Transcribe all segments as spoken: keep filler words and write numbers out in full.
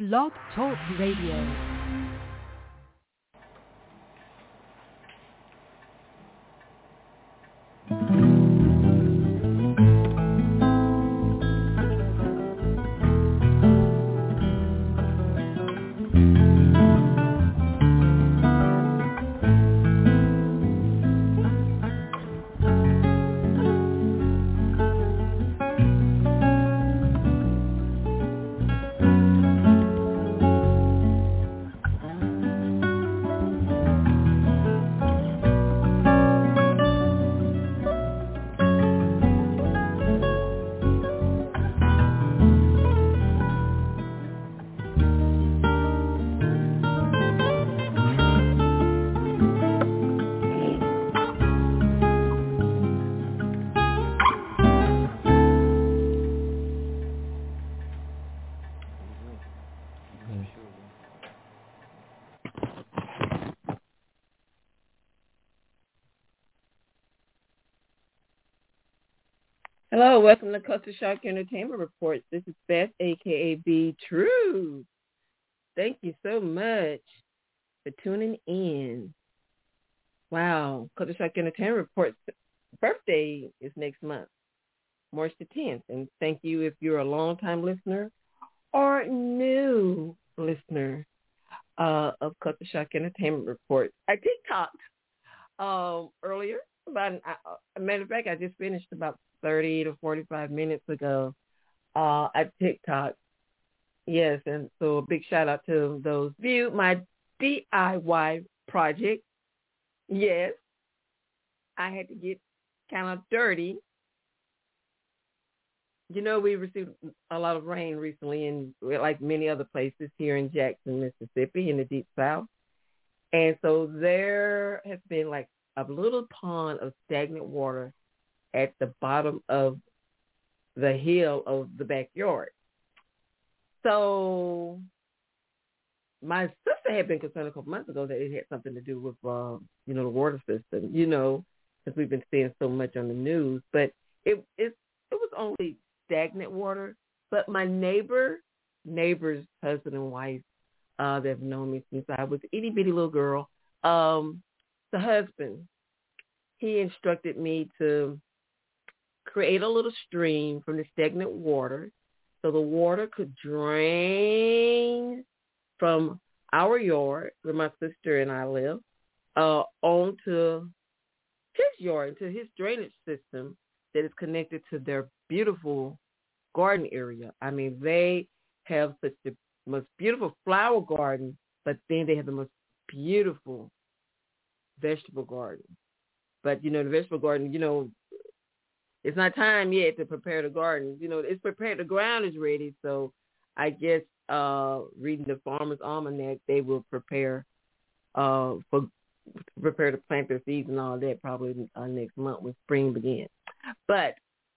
Blog Talk Radio. Hello, welcome to Culture Shock Entertainment Reports. This is Beth, a k a. B True. Thank you so much for tuning in. Wow, Culture Shock Entertainment Reports' birthday is next month, March the tenth. And thank you if you're a long-time listener or new listener uh, of Culture Shock Entertainment Reports. I TikToked um, earlier. About an, uh, a matter of fact, I just finished about thirty to forty-five minutes ago uh, at TikTok. Yes, and so a big shout out to those viewed my D I Y project. Yes, I had to get kind of dirty. You know, we received a lot of rain recently, and like many other places here in Jackson, Mississippi, in the Deep South. And so there has been like a little pond of stagnant water at the bottom of the hill of the backyard. So my sister had been concerned a couple months ago that it had something to do with, uh, you know, the water system, you know, because we've been seeing so much on the news. But it it, it was only stagnant water. But my neighbor, neighbor's husband and wife, uh, that have known me since I was an itty-bitty little girl, um, the husband, he instructed me to create a little stream from the stagnant water so the water could drain from our yard where my sister and I live uh, onto his yard, into his drainage system that is connected to their beautiful garden area. I mean, they have such the most beautiful flower garden, but then they have the most beautiful vegetable garden. But, you know, the vegetable garden, you know, it's not time yet to prepare the garden. You know, it's prepared. The ground is ready. So I guess uh, reading the Farmer's Almanac, they will prepare uh, for prepare to plant their seeds and all that probably uh, next month when spring begins. But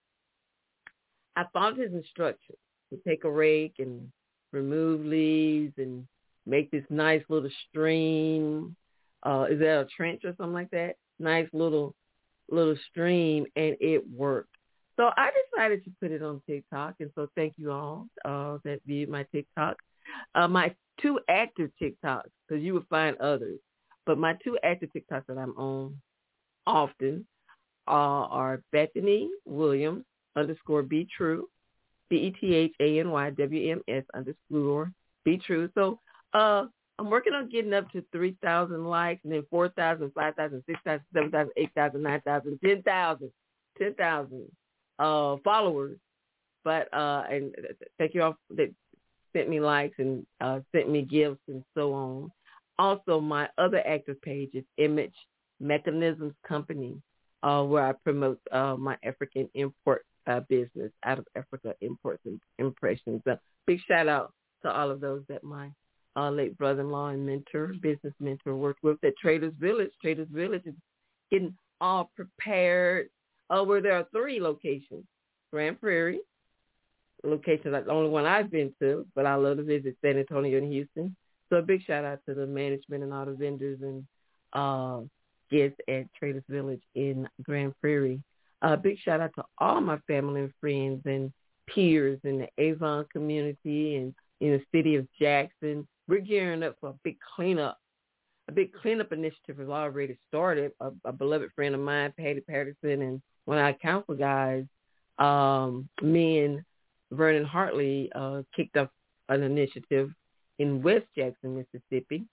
I followed his instructions to take a rake and remove leaves and make this nice little stream. Uh, is that a trench or something like that? Nice little little stream, and it worked. So I decided to put it on TikTok, and so thank you all uh, that viewed my TikTok. Uh, my two active TikToks, because you would find others, but my two active TikToks that I'm on often uh, are Bethany Williams underscore Be True, B E T H A N Y W M S underscore Be True. So uh, I'm working on getting up to three thousand likes, and then four thousand, five thousand, six thousand, seven thousand, eight thousand, nine thousand, ten thousand, ten thousand uh, followers. But, uh, and thank you all that sent me likes and uh, sent me gifts and so on. Also, my other active page is Image Mechanisms Company, uh, where I promote uh, my African import uh, business out of Africa, Imports and Impressions. So big shout out to all of those that my Uh, late brother-in-law and mentor, business mentor, worked with at Traders Village. Traders Village is getting all prepared, uh, where there are three locations. Grand Prairie, location like the only one I've been to, but I love to visit San Antonio and Houston. So a big shout-out to the management and all the vendors and uh, guests at Traders Village in Grand Prairie. A uh, big shout-out to all my family and friends and peers in the Avon community and in the city of Jackson. We're gearing up for a big cleanup. A big cleanup initiative has already started. A, a beloved friend of mine, Patty Patterson, and one of our council guys, um, me and Vernon Hartley, uh, kicked off an initiative in West Jackson, Mississippi,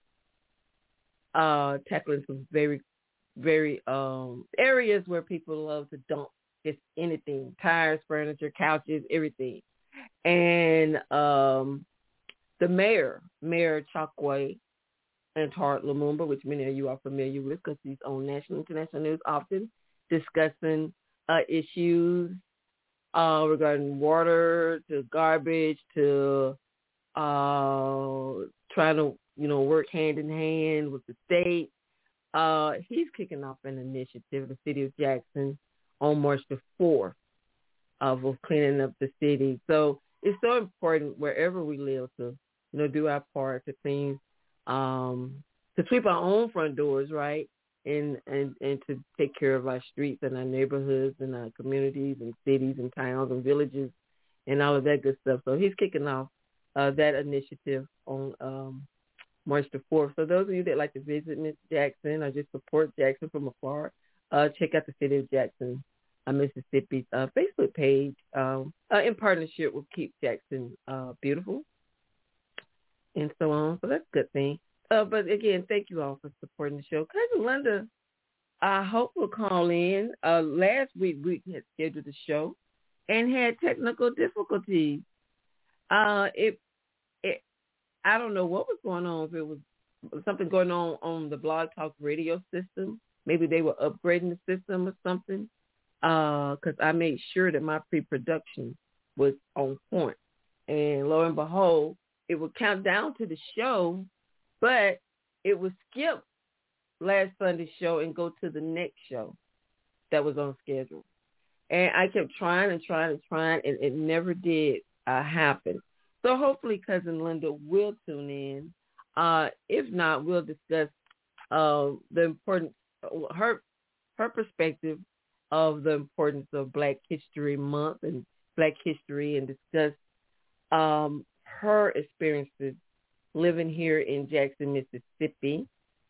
uh, tackling some very, very um, areas where people love to dump just anything, tires, furniture, couches, everything. And um, the mayor, Mayor Chokwe and Tart Lumumba, which many of you are familiar with because he's on national and international news often, discussing uh, issues uh, regarding water to garbage to uh, trying to, you know, work hand in hand with the state. Uh, he's kicking off an initiative, the city of Jackson, on March the fourth of cleaning up the city. So it's so important wherever we live to, you know, do our part to clean, um, to sweep our own front doors, right, and, and and to take care of our streets and our neighborhoods and our communities and cities and towns and villages and all of that good stuff. So he's kicking off uh, that initiative on um, March the fourth. So those of you that like to visit Miss Jackson or just support Jackson from afar, uh, check out the City of Jackson, uh, Mississippi's uh, Facebook page um, uh, in partnership with Keep Jackson uh, Beautiful and so on. So that's a good thing. Uh, but again, thank you all for supporting the show. Cousin Linda, I hope will call in. Uh, last week we had scheduled the show and had technical difficulties. Uh, it, it, I don't know what was going on. If it was something going on on the Blog Talk radio system, maybe they were upgrading the system or something. Because uh, I made sure that my pre-production was on point, and lo and behold, it would count down to the show, but it would skip last Sunday's show and go to the next show that was on schedule. And I kept trying and trying and trying, and it never did uh, happen. So hopefully Cousin Linda will tune in. Uh, if not, we'll discuss uh, the importance, her her perspective of the importance of Black History Month and Black history, and discuss um, her experiences living here in Jackson, Mississippi,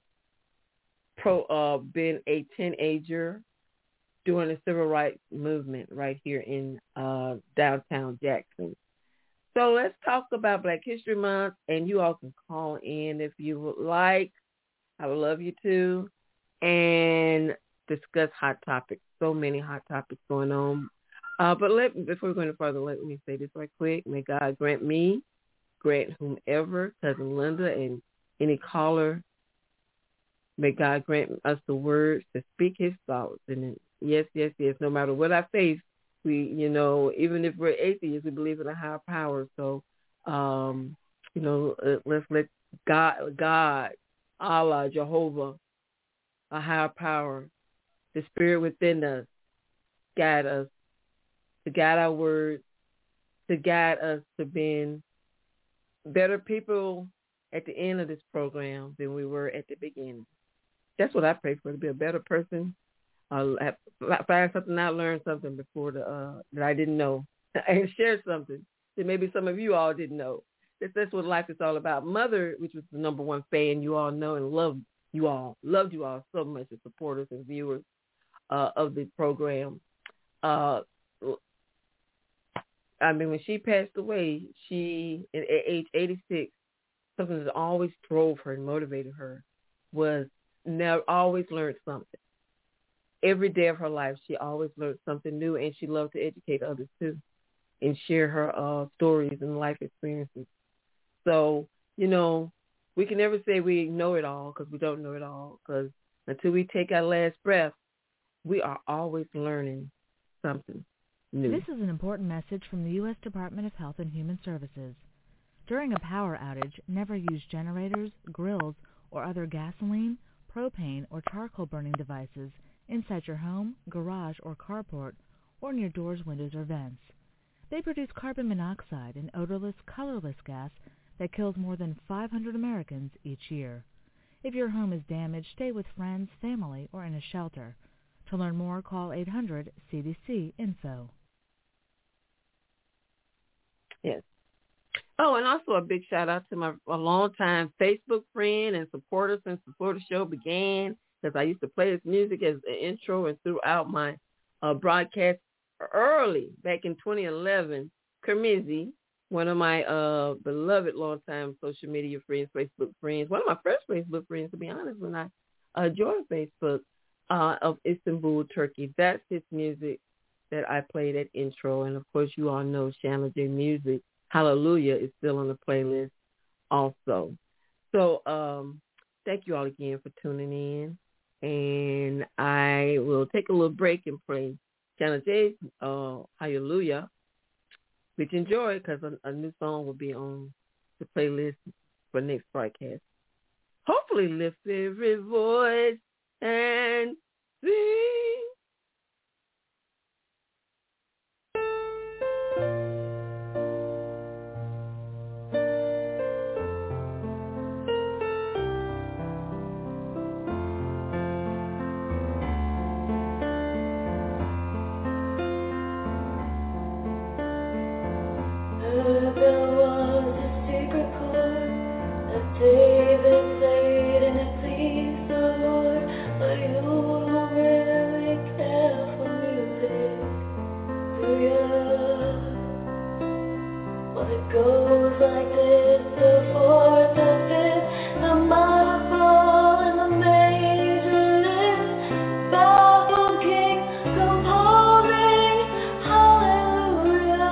pro, uh, being a teenager during the civil rights movement right here in uh, downtown Jackson. So let's talk about Black History Month, and you all can call in if you would like. I would love you to, and discuss hot topics. So many hot topics going on. Uh, but let before we go any further, let me say this right quick. May God grant me, grant whomever, Cousin Linda, and any caller, may God grant us the words to speak his thoughts. And yes, yes, yes, no matter what I face, we, you know, even if we're atheists, we believe in a higher power. So, um, you know, uh, let's let God, God, Allah, Jehovah, a higher power, the spirit within us, guide us, to guide our words, to guide us to being better people at the end of this program than we were at the beginning. That's what I pray for, to be a better person, uh, have, find something out, learn something before the uh, that I didn't know, and share something that maybe some of you all didn't know. That's, that's what life is all about. Mother, which was the number one fan you all know and love you all, loved you all so much as supporters and viewers uh, of the program. Uh, I mean, when she passed away, she, at age eighty-six, something that always drove her and motivated her was never always learned something. Every day of her life, she always learned something new, and she loved to educate others too and share her uh, stories and life experiences. So, you know, we can never say we know it all because we don't know it all, because until we take our last breath, we are always learning something new. This is an important message from the U S Department of Health and Human Services. During a power outage, never use generators, grills, or other gasoline, propane, or charcoal burning devices inside your home, garage, or carport, or near doors, windows, or vents. They produce carbon monoxide, an odorless, colorless gas that kills more than five hundred Americans each year. If your home is damaged, stay with friends, family, or in a shelter. To learn more, call eight hundred C D C info. Yes. Oh, and also a big shout out to my a longtime Facebook friend and supporter since before the show began, because I used to play his music as an intro and throughout my uh, broadcast early back in twenty eleven. Kermizzi, one of my uh, beloved longtime social media friends, Facebook friends, one of my first Facebook friends, to be honest, when I uh, joined Facebook, uh, of Istanbul, Turkey. That's his music that I played at intro, and of course, you all know Shanna J Music. Hallelujah is still on the playlist also. So um, thank you all again for tuning in. And I will take a little break and play Shanna J's uh, Hallelujah, which enjoy because a, a new song will be on the playlist for next broadcast. Hopefully lift every voice and sing. There was a secret chord that David played and it pleased the Lord, but you don't really care for music, do ya? Well, it goes like this: the fourth, the fifth, the minor fall, and the major lift. Baffled king composing hallelujah.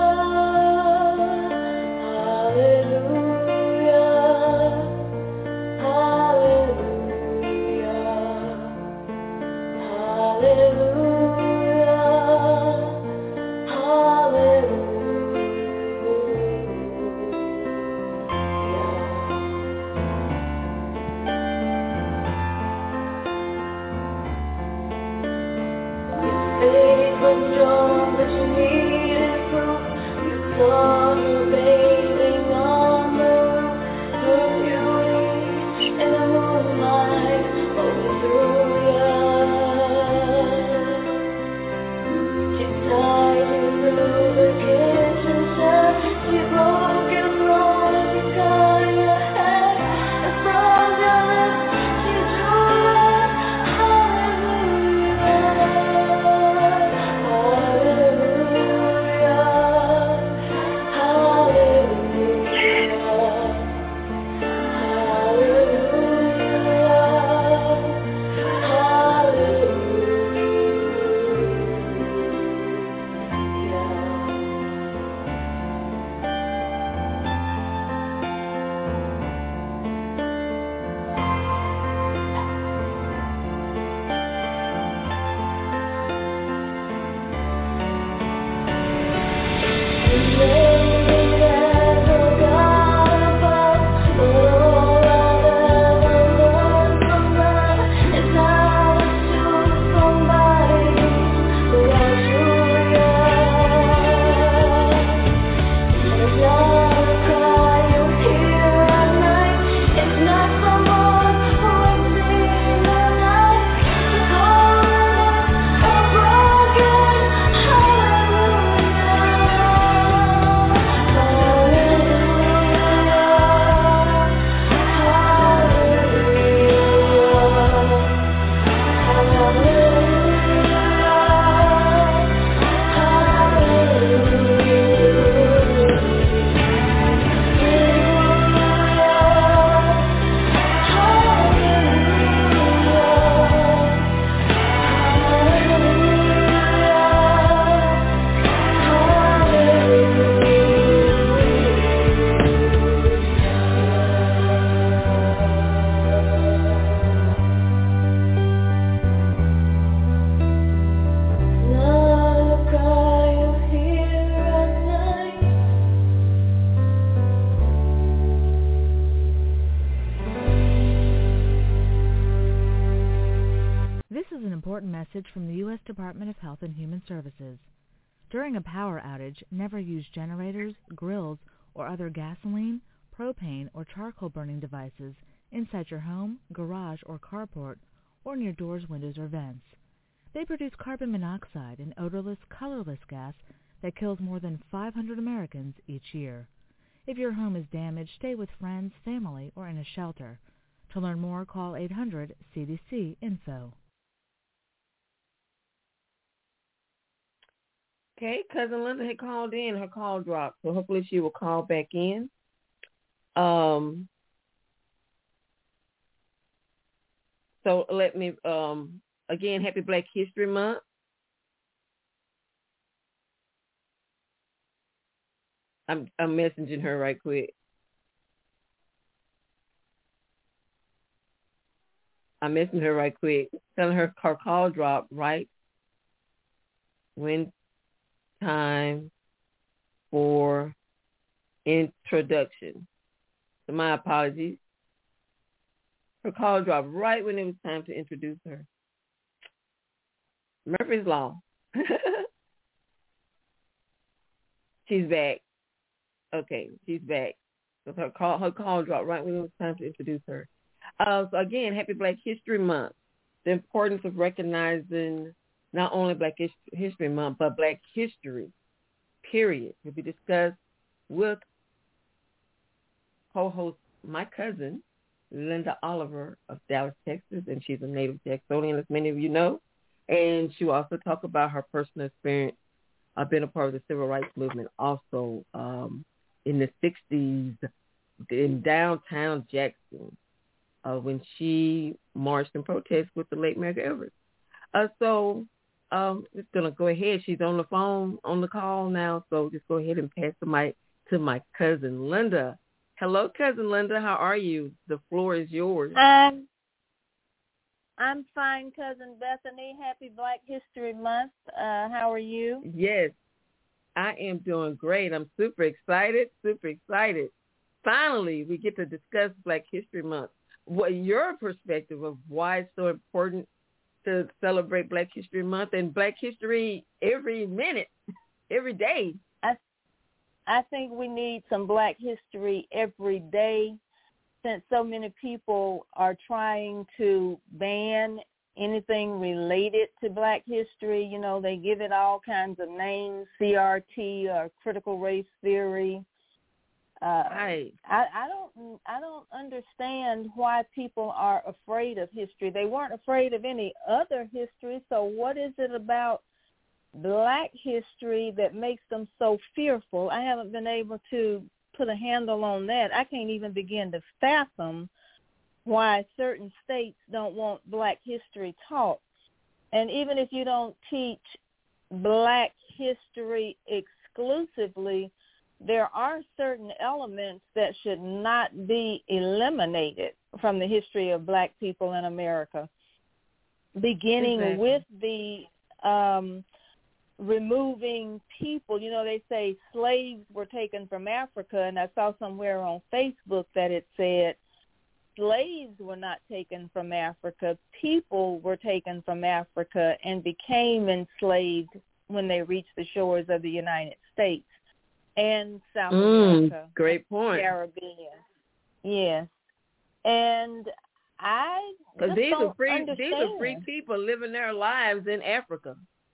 Faith was strong, but you needed proof. You saw her bathing on the roof. Her beauty in the moonlight overthrew ya. She tied you through the kitchen shed. She broke your throne and she cut your head. And from your lips she drew us hallelujah. Message from the U S Department of Health and Human Services. During a power outage, never use generators, grills, or other gasoline, propane, or charcoal burning devices inside your home, garage, or carport, or near doors, windows, or vents. They produce carbon monoxide, an odorless, colorless gas that kills more than five hundred Americans each year. If your home is damaged, stay with friends, family, or in a shelter. To learn more, call eight hundred C D C info. Okay, Cousin Linda had called in. Her call dropped, so hopefully she will call back in. Um, so let me, um, again, happy Black History Month. I'm, I'm messaging her right quick. I'm messaging her right quick, telling her her call dropped right when time for introduction. So my apologies. Her call dropped right when it was time to introduce her. Murphy's Law. She's back. Okay, she's back. So her call, her call dropped right when it was time to introduce her. Uh, so again, happy Black History Month. The importance of recognizing not only Black History Month, but Black history, period, will be discussed with co-host, my cousin, Linda Oliver of Dallas, Texas, and she's a native Texanian, as many of you know. And she will also talk about her personal experience of being a part of the civil rights movement also um, in the sixties in downtown Jackson uh, when she marched in protest with the late Medgar Evers. Uh, so um, just going to go ahead. She's on the phone, on the call now, so just go ahead and pass the mic to my cousin, Linda. Hello, Cousin Linda. How are you? The floor is yours. Um, I'm fine, Cousin Bethany. Happy Black History Month. Uh, how are you? Yes, I am doing great. I'm super excited, super excited. Finally, we get to discuss Black History Month. What your perspective of why it's so important to celebrate Black History Month and Black history every minute, every day? I, I think we need some Black history every day, since so many people are trying to ban anything related to Black history. You know, they give it all kinds of names, C R T or critical race theory. Uh, right. I, I don't I don't understand why people are afraid of history. They weren't afraid of any other history, so what is it about Black history that makes them so fearful? I haven't been able to put a handle on that. I can't even begin to fathom why certain states don't want Black history taught. And even if you don't teach Black history exclusively, there are certain elements that should not be eliminated from the history of Black people in America, beginning Exactly. with the um, removing people. You know, they say slaves were taken from Africa, and I saw somewhere on Facebook that it said slaves were not taken from Africa. People were taken from Africa and became enslaved when they reached the shores of the United States and South Mm, America. great point. Caribbean. Yes. And I Because just these don't are free, understand. these are free people living their lives in Africa.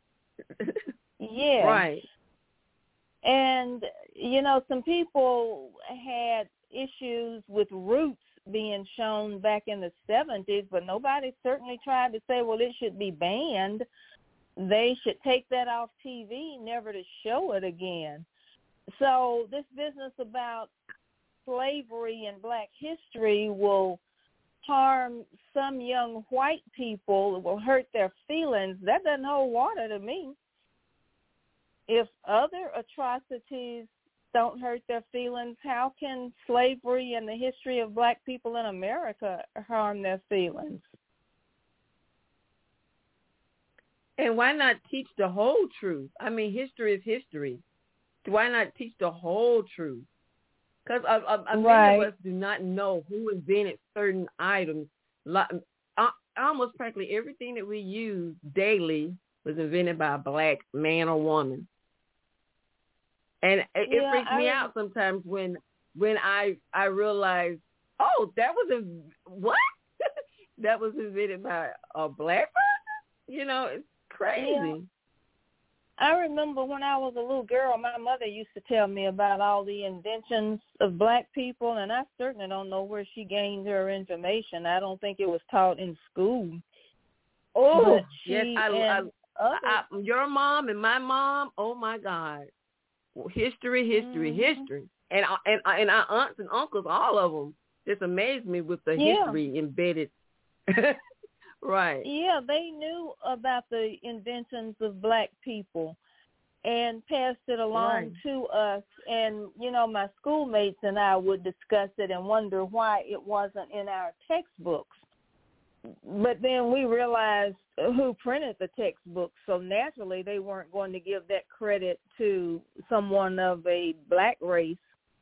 Yeah. Right. And, you know, some people had issues with Roots being shown back in the seventies, but nobody certainly tried to say, well, it should be banned. They should take that off T V, never to show it again. So this business about slavery and Black history will harm some young white people. It will hurt their feelings. That doesn't hold water to me. If other atrocities don't hurt their feelings, how can slavery and the history of Black people in America harm their feelings? And why not teach the whole truth? I mean, history is history. Why not teach the whole truth? Because uh, uh, Right. many of us do not know who invented certain items. Like, uh, almost practically everything that we use daily was invented by a Black man or woman. And it, it Yeah, freaks me I- out sometimes when when I I realize, oh, that was a what? That was invented by a Black person? You know, it's crazy. Yeah. I remember when I was a little girl, my mother used to tell me about all the inventions of black people, and I certainly don't know where she gained her information. I don't think it was taught in school. Oh, But she yes, I, and I, others, I, your mom and my mom. Oh my God, history, history, mm-hmm. history, and and and our aunts and uncles, all of them, just amazed me with the yeah. history embedded. Right. Yeah, they knew about the inventions of black people and passed it along Right. to us. And, you know, my schoolmates and I would discuss it and wonder why it wasn't in our textbooks. But then we realized who printed the textbooks, so naturally they weren't going to give that credit to someone of a black race.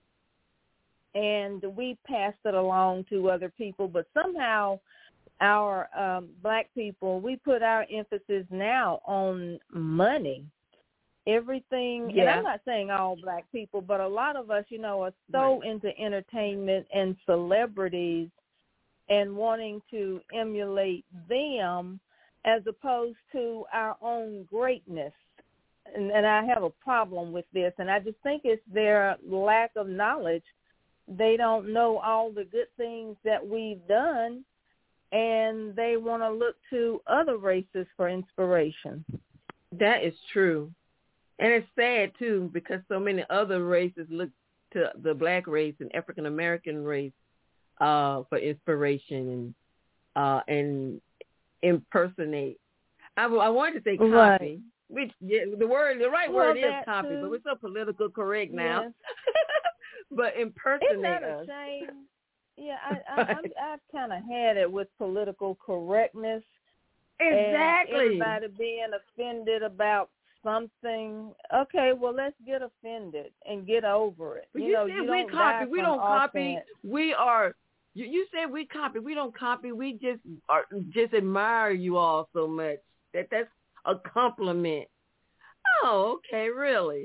And we passed it along to other people, but somehow our um, black people, we put our emphasis now on money. Everything, Yeah. and I'm not saying all black people, but a lot of us, you know, are so Right. into entertainment and celebrities and wanting to emulate them as opposed to our own greatness. And, and I have a problem with this, and I just think it's their lack of knowledge. They don't know all the good things that we've done, and they want to look to other races for inspiration. That is true. And it's sad, too, because so many other races look to the black race and African-American race uh, for inspiration and uh, and impersonate. I, I wanted to say copy. Right. Which, yeah, the word, the right Well, word is that copy, too. but we're so political correct now. Yes. But impersonate Isn't that us. a shame? Yeah, I, I, I'm, I've kind of had it with political correctness. Exactly. And everybody being offended about something. Okay, well, let's get offended and get over it. But you, you know, said you we don't copy. die We from don't copy. offense. We are. You, you said we copy. We don't copy. We just are just admire you all so much that that's a compliment. Oh, okay, really.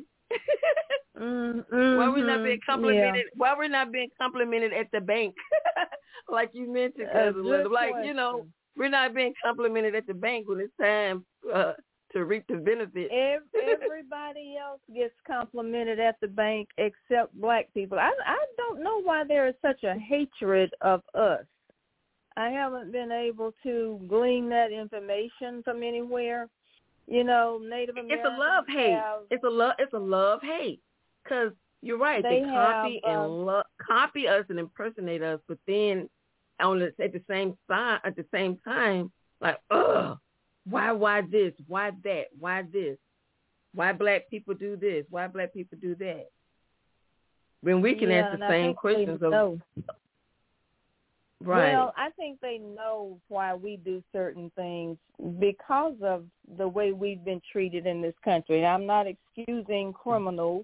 Mm-hmm. Why we're not being complimented? Yeah. Why we're not being complimented at the bank, like you mentioned, A cousin good Linda. Like you know, question. we're not being complimented at the bank when it's time uh, to reap the benefits. Everybody else gets complimented at the bank except black people. I I don't know why there is such a hatred of us. I haven't been able to glean that information from anywhere. You know, Native Americans It's a love hate. have, It's a love. It's a love hate. Because you're right. They, They copy have, and um, lo- copy us and impersonate us, but then on the, at the same time, at the same time, like, ugh, why, why this? Why that? Why this? Why black people do this? Why black people do that? When we can yeah, ask and the I same think questions they of know. right. Well, I think they know why we do certain things because of the way we've been treated in this country. I'm not excusing criminals,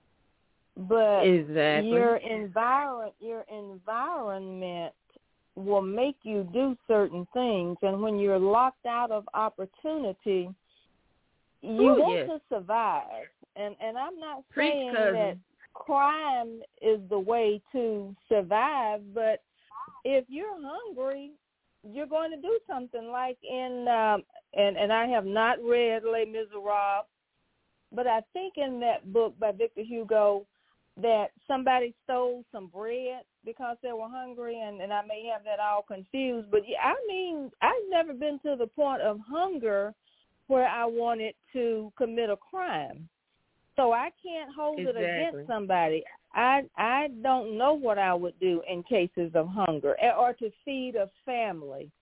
but Exactly. your environment, your environment will make you do certain things, and when you're locked out of opportunity, you Ooh, want yes. to survive. And and I'm not Preach, saying cousin. that crime is the way to survive, but if you're hungry, you're going to do something like in, um, and, and I have not read Les Miserables, but I think in that book by Victor Hugo that somebody stole some bread because they were hungry, and, and I may have that all confused. But, yeah, I mean, I've never been to the point of hunger where I wanted to commit a crime. So I can't hold Exactly. it against somebody. I I don't know what I would do in cases of hunger or to feed a family.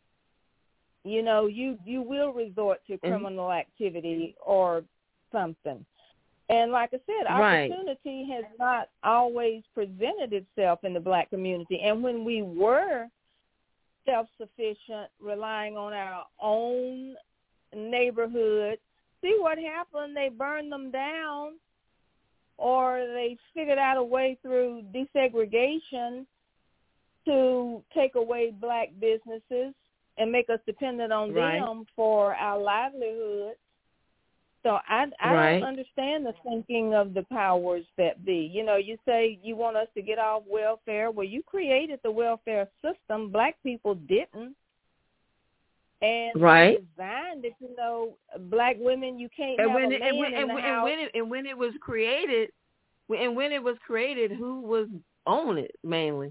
You know, you, you will resort to criminal activity or something. And like I said, Right. opportunity has not always presented itself in the black community. And when we were self-sufficient, relying on our own neighborhood, see what happened? They burned them down, or they figured out a way through desegregation to take away black businesses and make us dependent on Right. them for our livelihood. So I, I Right. don't understand the thinking of the powers that be. You know, you say you want us to get off welfare. Well, you created the welfare system. Black people didn't. And right. designed it, you know, black women, you can't and have when a it, man and when, in and, the when, house. and when it and when it was created, and when it was created, who was on it mainly?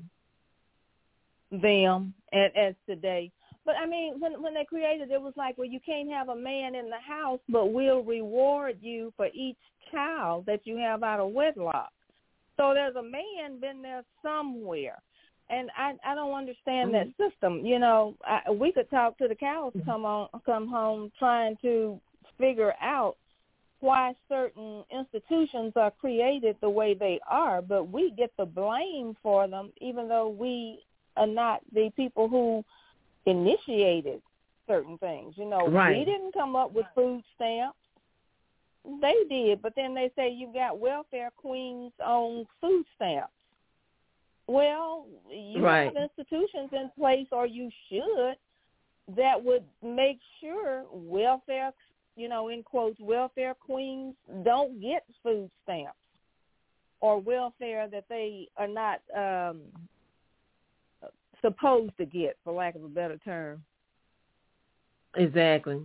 Them, and as today. But I mean, when when they created it, it was like, well, you can't have a man in the house, but we'll reward you for each child that you have out of wedlock. So there's a man been there somewhere. And I, I don't understand mm-hmm. that system. You know, I, we could talk to the cows come on, come home trying to figure out why certain institutions are created the way they are, but we get the blame for them, even though we are not the people who initiated certain things. You know, right. we didn't come up with food stamps. They did, but then they say you've got welfare queens on food stamps. Well, you right. have institutions in place, or you should, that would make sure welfare, you know, in quotes, welfare queens don't get food stamps or welfare that they are not um, supposed to get, for lack of a better term. Exactly.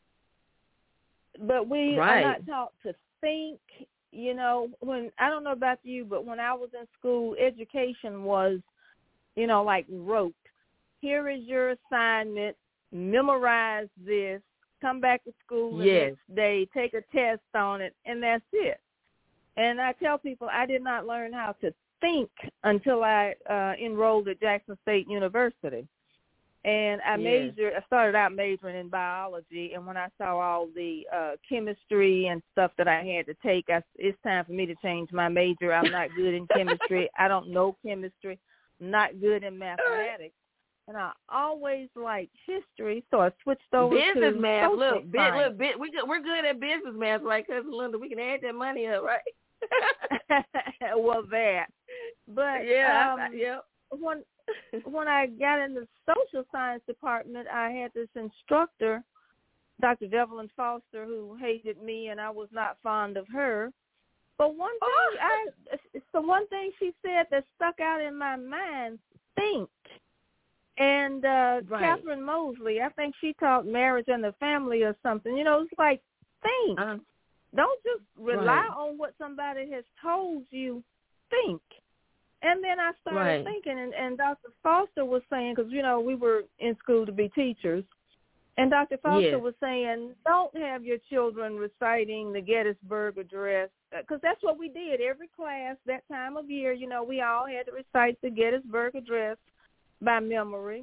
But we right. are not taught to think. You know, when I don't know about you, but when I was in school, education was, you know, like rote. Here is your assignment. Memorize this. Come back to school yes. the next day. Take a test on it, and that's it. And I tell people I did not learn how to think until I uh, enrolled at Jackson State University. And I yes. majored, I started out majoring in biology, and when I saw all the uh, chemistry and stuff that I had to take, I, it's time for me to change my major. I'm not good in chemistry. I don't know chemistry. I'm not good in mathematics. And I always liked history, so I switched over business to math. social Look, bit, science. look, bit, we, we're good at business math, right, Cousin Linda? We can add that money up, right? Well, that. But yeah, um, I, yeah. when when I got in the social science department, I had this instructor, Doctor Devlin Foster, who hated me, and I was not fond of her. But one thing, oh. I it's the one thing she said that stuck out in my mind: think. And uh, right. Catherine Mosley, I think she taught marriage and the family or something. You know, it's like think. Uh, Don't just rely right. on what somebody has told you. Think. And then I started right. thinking, and, and Doctor Foster was saying, because, you know, we were in school to be teachers, and Doctor Foster yes. was saying, don't have your children reciting the Gettysburg Address, because that's what we did. Every class that time of year, you know, we all had to recite the Gettysburg Address by memory.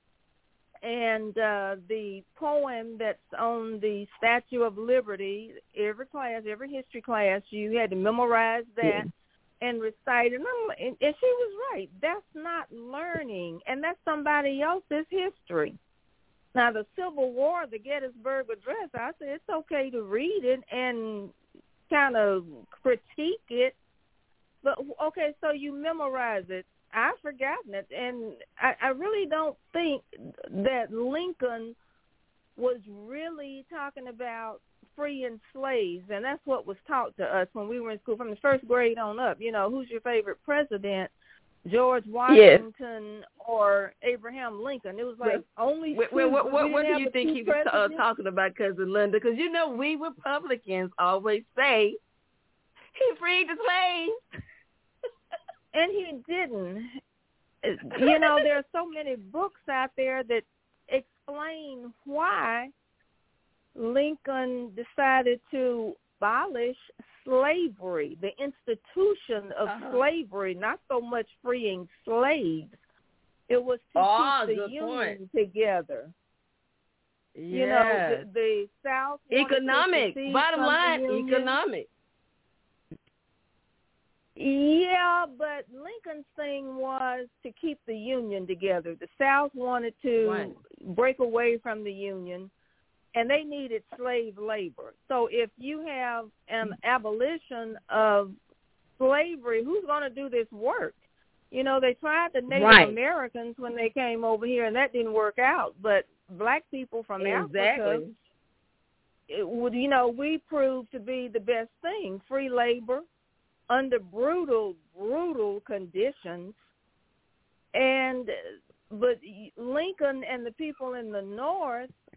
And uh, the poem that's on the Statue of Liberty, every class, every history class, you had to memorize that. Yeah. And recite, and, and she was right. That's not learning, and that's somebody else's history. Now, the Civil War, the Gettysburg Address, I said it's okay to read it and kind of critique it, but okay, so you memorize it. I've forgotten it, and I, I really don't think that Lincoln was really talking about freeing slaves, and that's what was taught to us when we were in school from the first grade on up. You know, who's your favorite president, George Washington yes. or Abraham Lincoln? It was like well, only well, two. well, what, what, what do you the think he was uh, talking about, Cousin Linda? Because, you know, we Republicans always say he freed the slaves. And he didn't. You know, there are so many books out there that explain why Lincoln decided to abolish slavery, the institution of uh-huh. slavery, not so much freeing slaves. It was to oh, keep the good Union point. together. Yeah. You know, the, the South economic, bottom line, economic. Yeah, but Lincoln's thing was to keep the Union together. The South wanted to right. break away from the Union, and they needed slave labor. So if you have an abolition of slavery, who's going to do this work? You know, they tried the Native right. Americans when they came over here, and that didn't work out. But black people from exactly. Africa, it would, you know, we proved to be the best thing, free labor under brutal, brutal conditions. And but Lincoln and the people in the North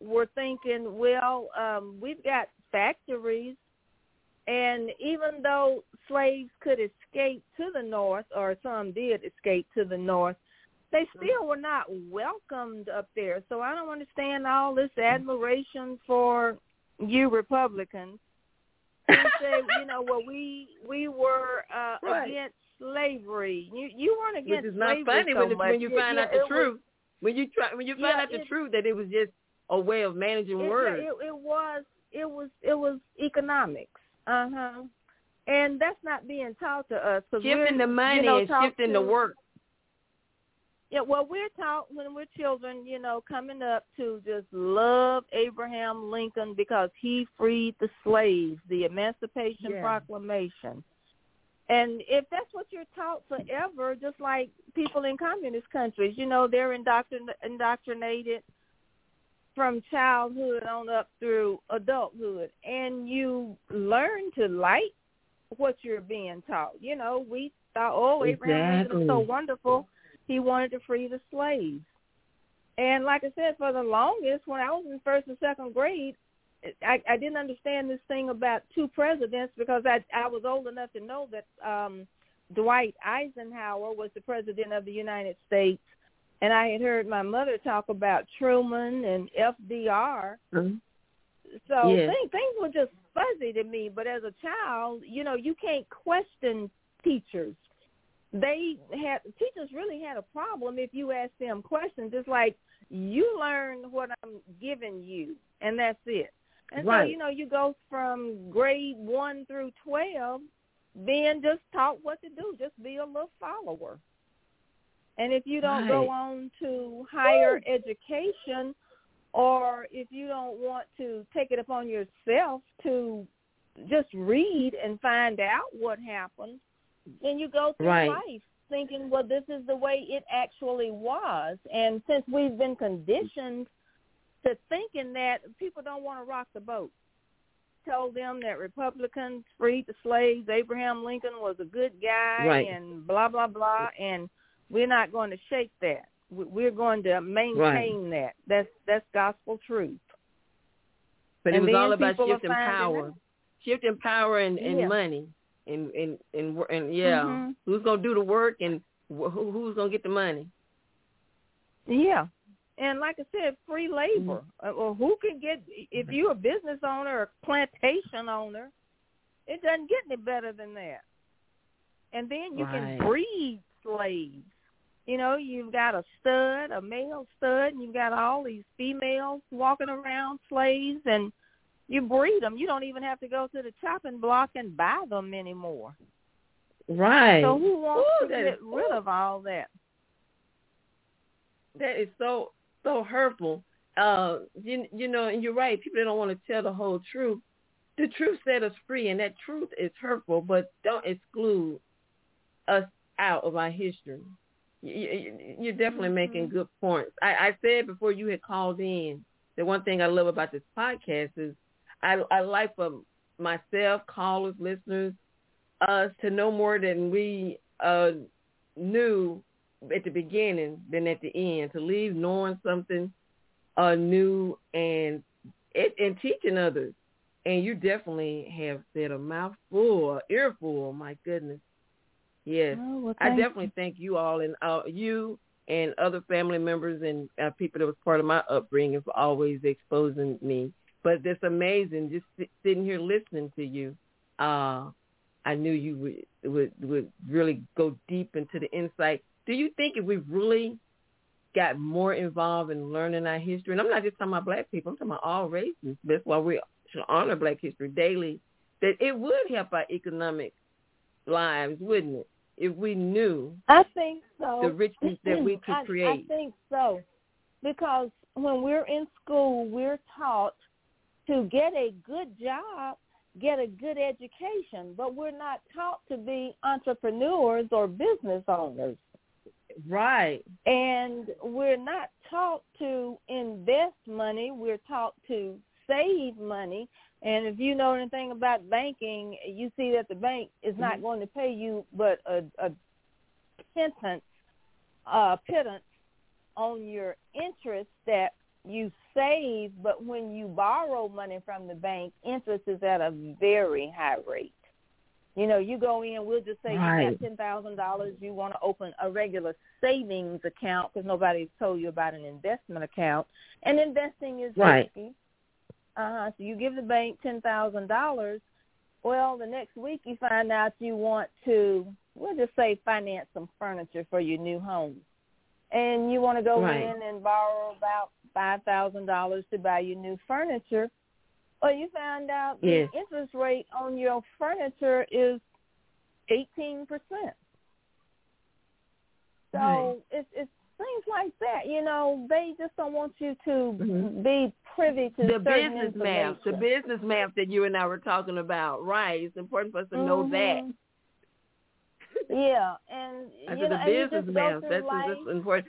were thinking, well, um, we've got factories, and even though slaves could escape to the north, or some did escape to the north, they still were not welcomed up there. So I don't understand all this admiration for you Republicans who say, you know, well, we we were uh, right. against slavery. You you weren't against Which is not slavery funny so when, it, much. when you It- find yeah, out the it truth. Was, when you try, when you find yeah, out the it, truth that it was just a way of managing it, words. yeah, it, it was it was it was economics. Uh huh. And that's not being taught to us. Cause shifting we're, the money you know, and taught shifting to, the work. Yeah, well, we're taught when we're children, you know, coming up to just love Abraham Lincoln because he freed the slaves, the Emancipation Yeah. Proclamation. And if that's what you're taught forever, just like people in communist countries, you know, they're indoctrin- indoctrinated from childhood on up through adulthood. And you learn to like what you're being taught. You know, we thought, oh, Abraham Lincoln is so Exactly. wonderful. He wanted to free the slaves. And like I said, for the longest, when I was in first and second grade, I, I didn't understand this thing about two presidents because I, I was old enough to know that um, Dwight Eisenhower was the president of the United States. And I had heard my mother talk about Truman and F D R. Mm-hmm. So Yeah. things, things were just fuzzy to me. But as a child, you know, you can't question teachers. They had teachers really had a problem if you asked them questions. It's like you learn what I'm giving you, and that's it. And right. so, you know, you go from grade one through twelve being just taught what to do, just be a little follower. And if you don't right. go on to higher Woo. education, or if you don't want to take it upon yourself to just read and find out what happened, then you go through right. life thinking, well, this is the way it actually was. And since we've been conditioned to thinking that, people don't want to rock the boat. Told them that Republicans freed the slaves, Abraham Lincoln was a good guy, right. and blah, blah, blah, and we're not going to shake that. We're going to maintain right. that. That's that's gospel truth. But and it was all about shifting power. Out. Shifting power and, and yeah. money. And, and, and, and yeah, mm-hmm. who's going to do the work and who, who's going to get the money? Yeah. And like I said, free labor. Mm-hmm. Or who can get, if you're a business owner or a plantation owner, it doesn't get any better than that. And then you right. can breed slaves. You know, you've got a stud, a male stud, and you've got all these females walking around, slaves, and you breed them. You don't even have to go to the chopping block and buy them anymore. Right. So who wants Ooh, to get is, rid of all that? That is so so hurtful. Uh, you you know, and you're right. People don't want to tell the whole truth. The truth set us free, and that truth is hurtful. But don't exclude us out of our history. You're definitely mm-hmm. making good points. I, I said before you had called in, the one thing I love about this podcast is I, I like for myself, callers, listeners, us to know more than we uh, knew at the beginning than at the end, to leave knowing something uh, new and it, and teaching others. And you definitely have said a mouthful, an earful, my goodness. Yes, oh, well, I definitely you. thank you all and uh, you and other family members and uh, people that was part of my upbringing for always exposing me. But it's amazing just sit, sitting here listening to you. Uh, I knew you would, would would really go deep into the insight. Do you think if we really got more involved in learning our history, and I'm not just talking about black people, I'm talking about all races, that's why we should honor Black History daily, that it would help our economic lives, wouldn't it? If we knew I think so. the richness that we could I, create. I think so. Because when we're in school, we're taught to get a good job, get a good education, but we're not taught to be entrepreneurs or business owners. Right. And we're not taught to invest money. We're taught to save money. And if you know anything about banking, you see that the bank is not mm-hmm. going to pay you but a, a pittance, uh, pittance on your interest that you save, but when you borrow money from the bank, interest is at a very high rate. You know, you go in, we'll just say right. you got ten thousand dollars, you want to open a regular savings account because nobody's told you about an investment account, and investing is right. risky. Uh-huh. So you give the bank ten thousand dollars. Well, the next week you find out you want to, we'll just say, finance some furniture for your new home. And you want to go right. in and borrow about five thousand dollars to buy your new furniture. Well, you find out yes. the interest rate on your furniture is eighteen percent. So right. it's, it's things like that. You know, they just don't want you to mm-hmm. be privy to the certain business math, the business math that you and I were talking about. Right. It's important for us to mm-hmm. know that. Yeah, and I you said know, the and you business just math. go That's, life, that's important.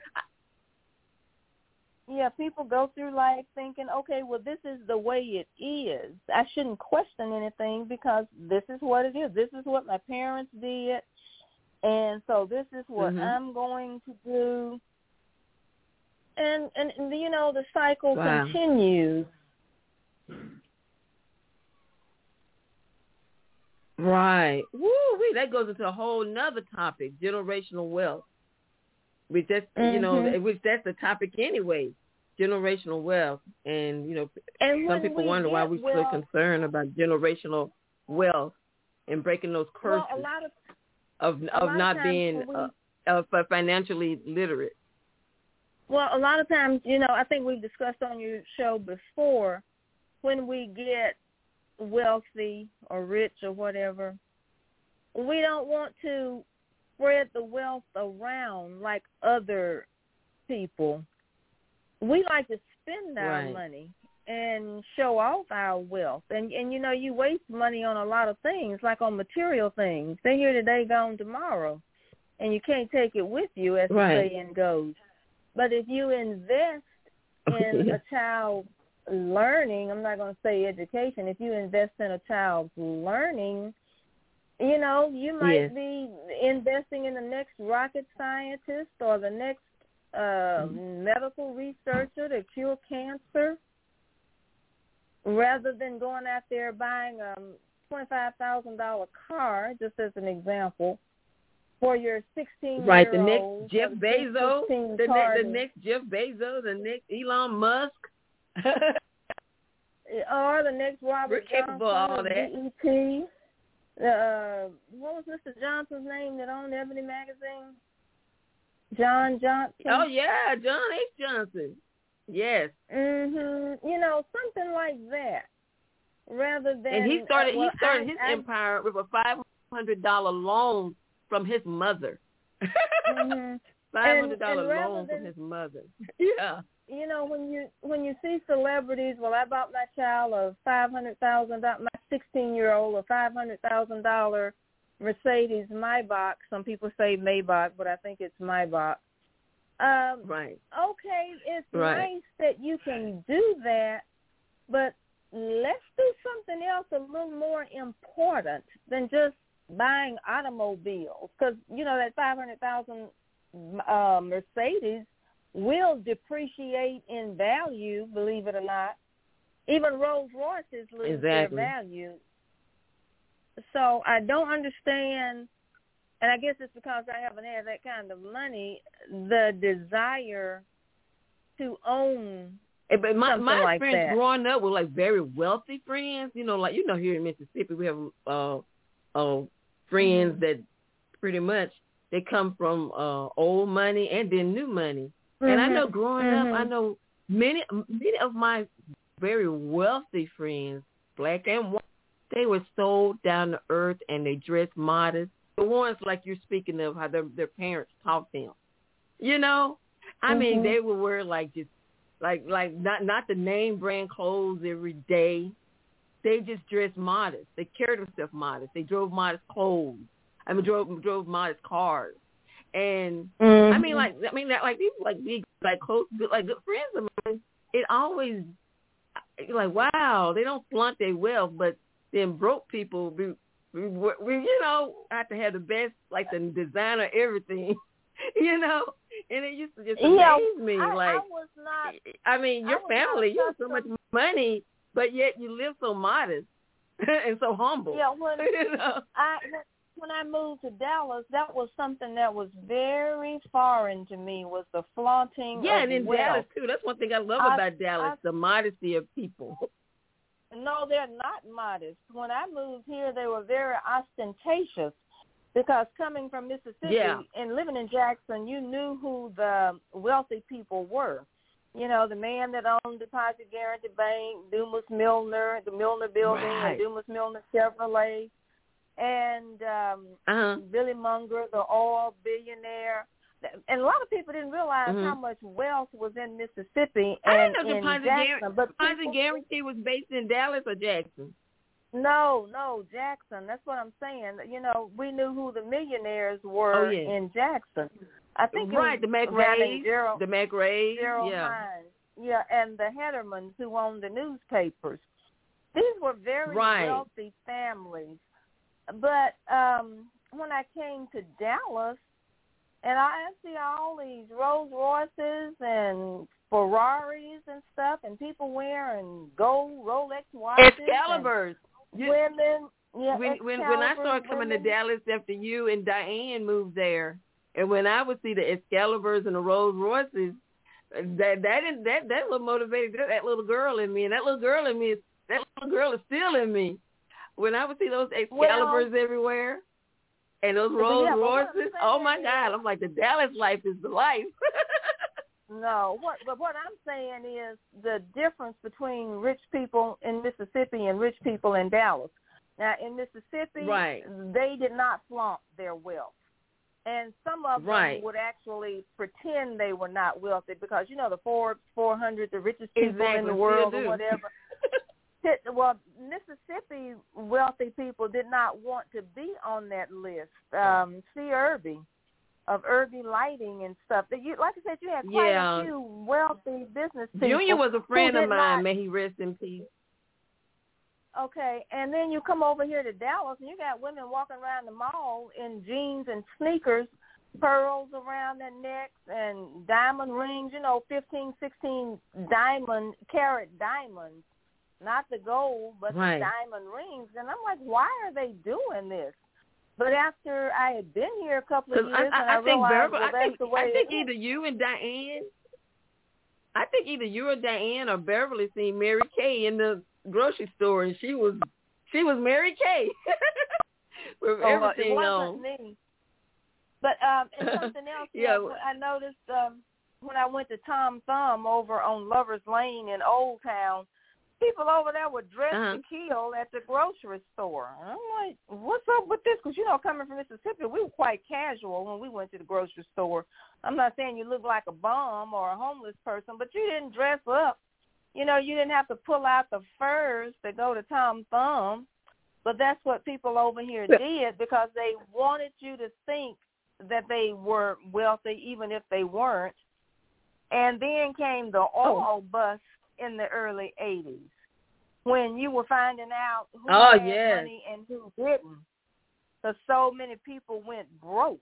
Yeah, people go through life thinking, okay, well, this is the way it is. I shouldn't question anything because this is what it is. This is what my parents did, and so this is what mm-hmm. I'm going to do. And, and, and you know, the cycle wow. continues. Right. Woo, that goes into a whole nother topic, generational wealth. Which that's mm-hmm. you know, which that's the topic anyway, generational wealth. And you know, and some people wonder why we're wealth, so concerned about generational wealth and breaking those curses well, a lot of, of a of lot not of being we, uh, uh, financially literate. Well, a lot of times, you know, I think we've discussed on your show before, when we get wealthy or rich or whatever, we don't want to spread the wealth around like other people. We like to spend our right. money and show off our wealth. And, and, you know, you waste money on a lot of things, like on material things. They're here today, gone tomorrow. And you can't take it with you, as right. the saying goes. But if you invest in a child's learning, I'm not going to say education, if you invest in a child's learning, you know, you might yes. be investing in the next rocket scientist or the next uh, mm-hmm. medical researcher to cure cancer, rather than going out there buying a twenty-five thousand dollars car, just as an example, for your sixteen-year-old. Right, the next Jeff Bezos, the, ne- the next Jeff Bezos, the next Elon Musk. Or the next Robert We're capable of all that. D E T. Uh, what was Mister Johnson's name that owned Ebony Magazine? John Johnson. Oh, yeah, John H. Johnson. Yes. Mm-hmm. You know, something like that. Rather than... And he started, uh, well, he started I, his I, empire with a five hundred dollars loan from his mother. Mm-hmm. five hundred dollars and, and loan than, from his mother. Yeah. You know, when you when you see celebrities, well, I bought my child a five hundred thousand dollars, my sixteen-year-old a five hundred thousand dollars Mercedes Maybach. Some people say Maybach, but I think it's Maybach. Um, right. Okay, it's right. nice that you can do that, but let's do something else a little more important than just buying automobiles. Because, you know, that five hundred thousand dollars uh, Mercedes will depreciate in value, believe it or not. Even Rolls Royces lose exactly. their value. So I don't understand, and I guess it's because I haven't had that kind of money, the desire to own hey, but my, something my like friends that. Growing up with, like, very wealthy friends, you know, like, you know, here in Mississippi, we have uh, uh, friends mm-hmm. that pretty much, they come from uh, old money and then new money. Mm-hmm. And I know growing mm-hmm. up, I know many many of my very wealthy friends, black and white, they were so down to earth and they dressed modest. The ones like you're speaking of, how their their parents taught them. You know, I mm-hmm. mean, they would wear like just like like not not the name brand clothes every day. They just dressed modest. They carried themselves modest. They drove modest clothes. I mean, drove drove modest cars. And mm-hmm. I mean, like, I mean, like these, like, big, like close, good, like good friends of mine. It always, like, wow, they don't flaunt their wealth, but then broke people, we, we, we, you know, have to have the best, like the designer, everything, you know, and it used to just yeah, amaze me. I, like, I was not. I mean, your I was family, not you have so much money, but yet you live so modest and so humble. Yeah, when you know? I when I moved to Dallas, that was something that was very foreign to me. Was the flaunting Yeah, of and in wealth. Dallas too. That's one thing I love I, about Dallas: I, the modesty of people. No, they're not modest. When I moved here, they were very ostentatious because coming from Mississippi Yeah. and living in Jackson, you knew who the wealthy people were. You know, the man that owned Deposit Guarantee Bank, Dumas Milner, the Milner Building, Right. and Dumas Milner Chevrolet, and um, Uh-huh. Billy Munger, the oil billionaire. And a lot of people didn't realize Mm-hmm. how much wealth was in Mississippi I and didn't know in Deposit Jackson. Guarantee, But Deposit people, Guarantee was based in Dallas or Jackson. No, no, Jackson. That's what I'm saying. You know, we knew who the millionaires were Oh, yeah. in Jackson. I think it Right, was the a guy McRae's, named Gerald, the McRae's, Gerald yeah. Hines. Yeah, and the Hedermans who owned the newspapers. These were very Right. wealthy families. But um, when I came to Dallas, and I see all these Rolls Royces and Ferraris and stuff, and people wearing gold Rolex watches. Excaliburs. You, women, yeah. when, when when I Excalibur started coming women. to Dallas after you and Diane moved there, and when I would see the Excaliburs and the Rolls Royces, that that is, that that little motivated that, that little girl in me, and that little girl in me, is, that little girl is still in me. When I would see those Excaliburs well, everywhere, and those Rolls yeah, Royces, oh my God, I'm like, the Dallas life is the life. No, what but what I'm saying is the difference between rich people in Mississippi and rich people in Dallas. Now, in Mississippi, Right. they did not flaunt their wealth. And some of Right. them would actually pretend they were not wealthy because, you know, the Forbes four hundred, the richest people Exactly. in the Still world do. or whatever. Well, Mississippi wealthy people did not want to be on that list. Um, see Irby of Irby Lighting and stuff. You, like I said, you had quite Yeah. a few wealthy business people. Junior was a friend who of did mine. not- May he rest in peace. Okay, and then you come over here to Dallas, and you got women walking around the mall in jeans and sneakers, pearls around their necks, and diamond rings, you know, fifteen, sixteen diamond, carat diamonds. Not the gold, but Right. the diamond rings. And I'm like, why are they doing this? But after I had been here a couple of years, I, I, and I, I think realized, Beverly, well, I that's think, the way I think it is. either you and Diane, I think either you or Diane or Beverly seen Mary Kay in the grocery store, and she was she was Mary Kay with Oh, everything it on. wasn't me. But um, and something else, Yeah. you know, I noticed um, when I went to Tom Thumb over on Lover's Lane in Old Town, people over there were dressed Uh-huh. to kill at the grocery store. And I'm like, what's up with this? Because, you know, coming from Mississippi, we were quite casual when we went to the grocery store. I'm not saying you look like a bum or a homeless person, but you didn't dress up. You know, you didn't have to pull out the furs to go to Tom Thumb. But that's what people over here did because they wanted you to think that they were wealthy even if they weren't. And then came the oil Oh. bust in the early eighties when you were finding out who Oh, had yes. money and who didn't. Because so many people went broke.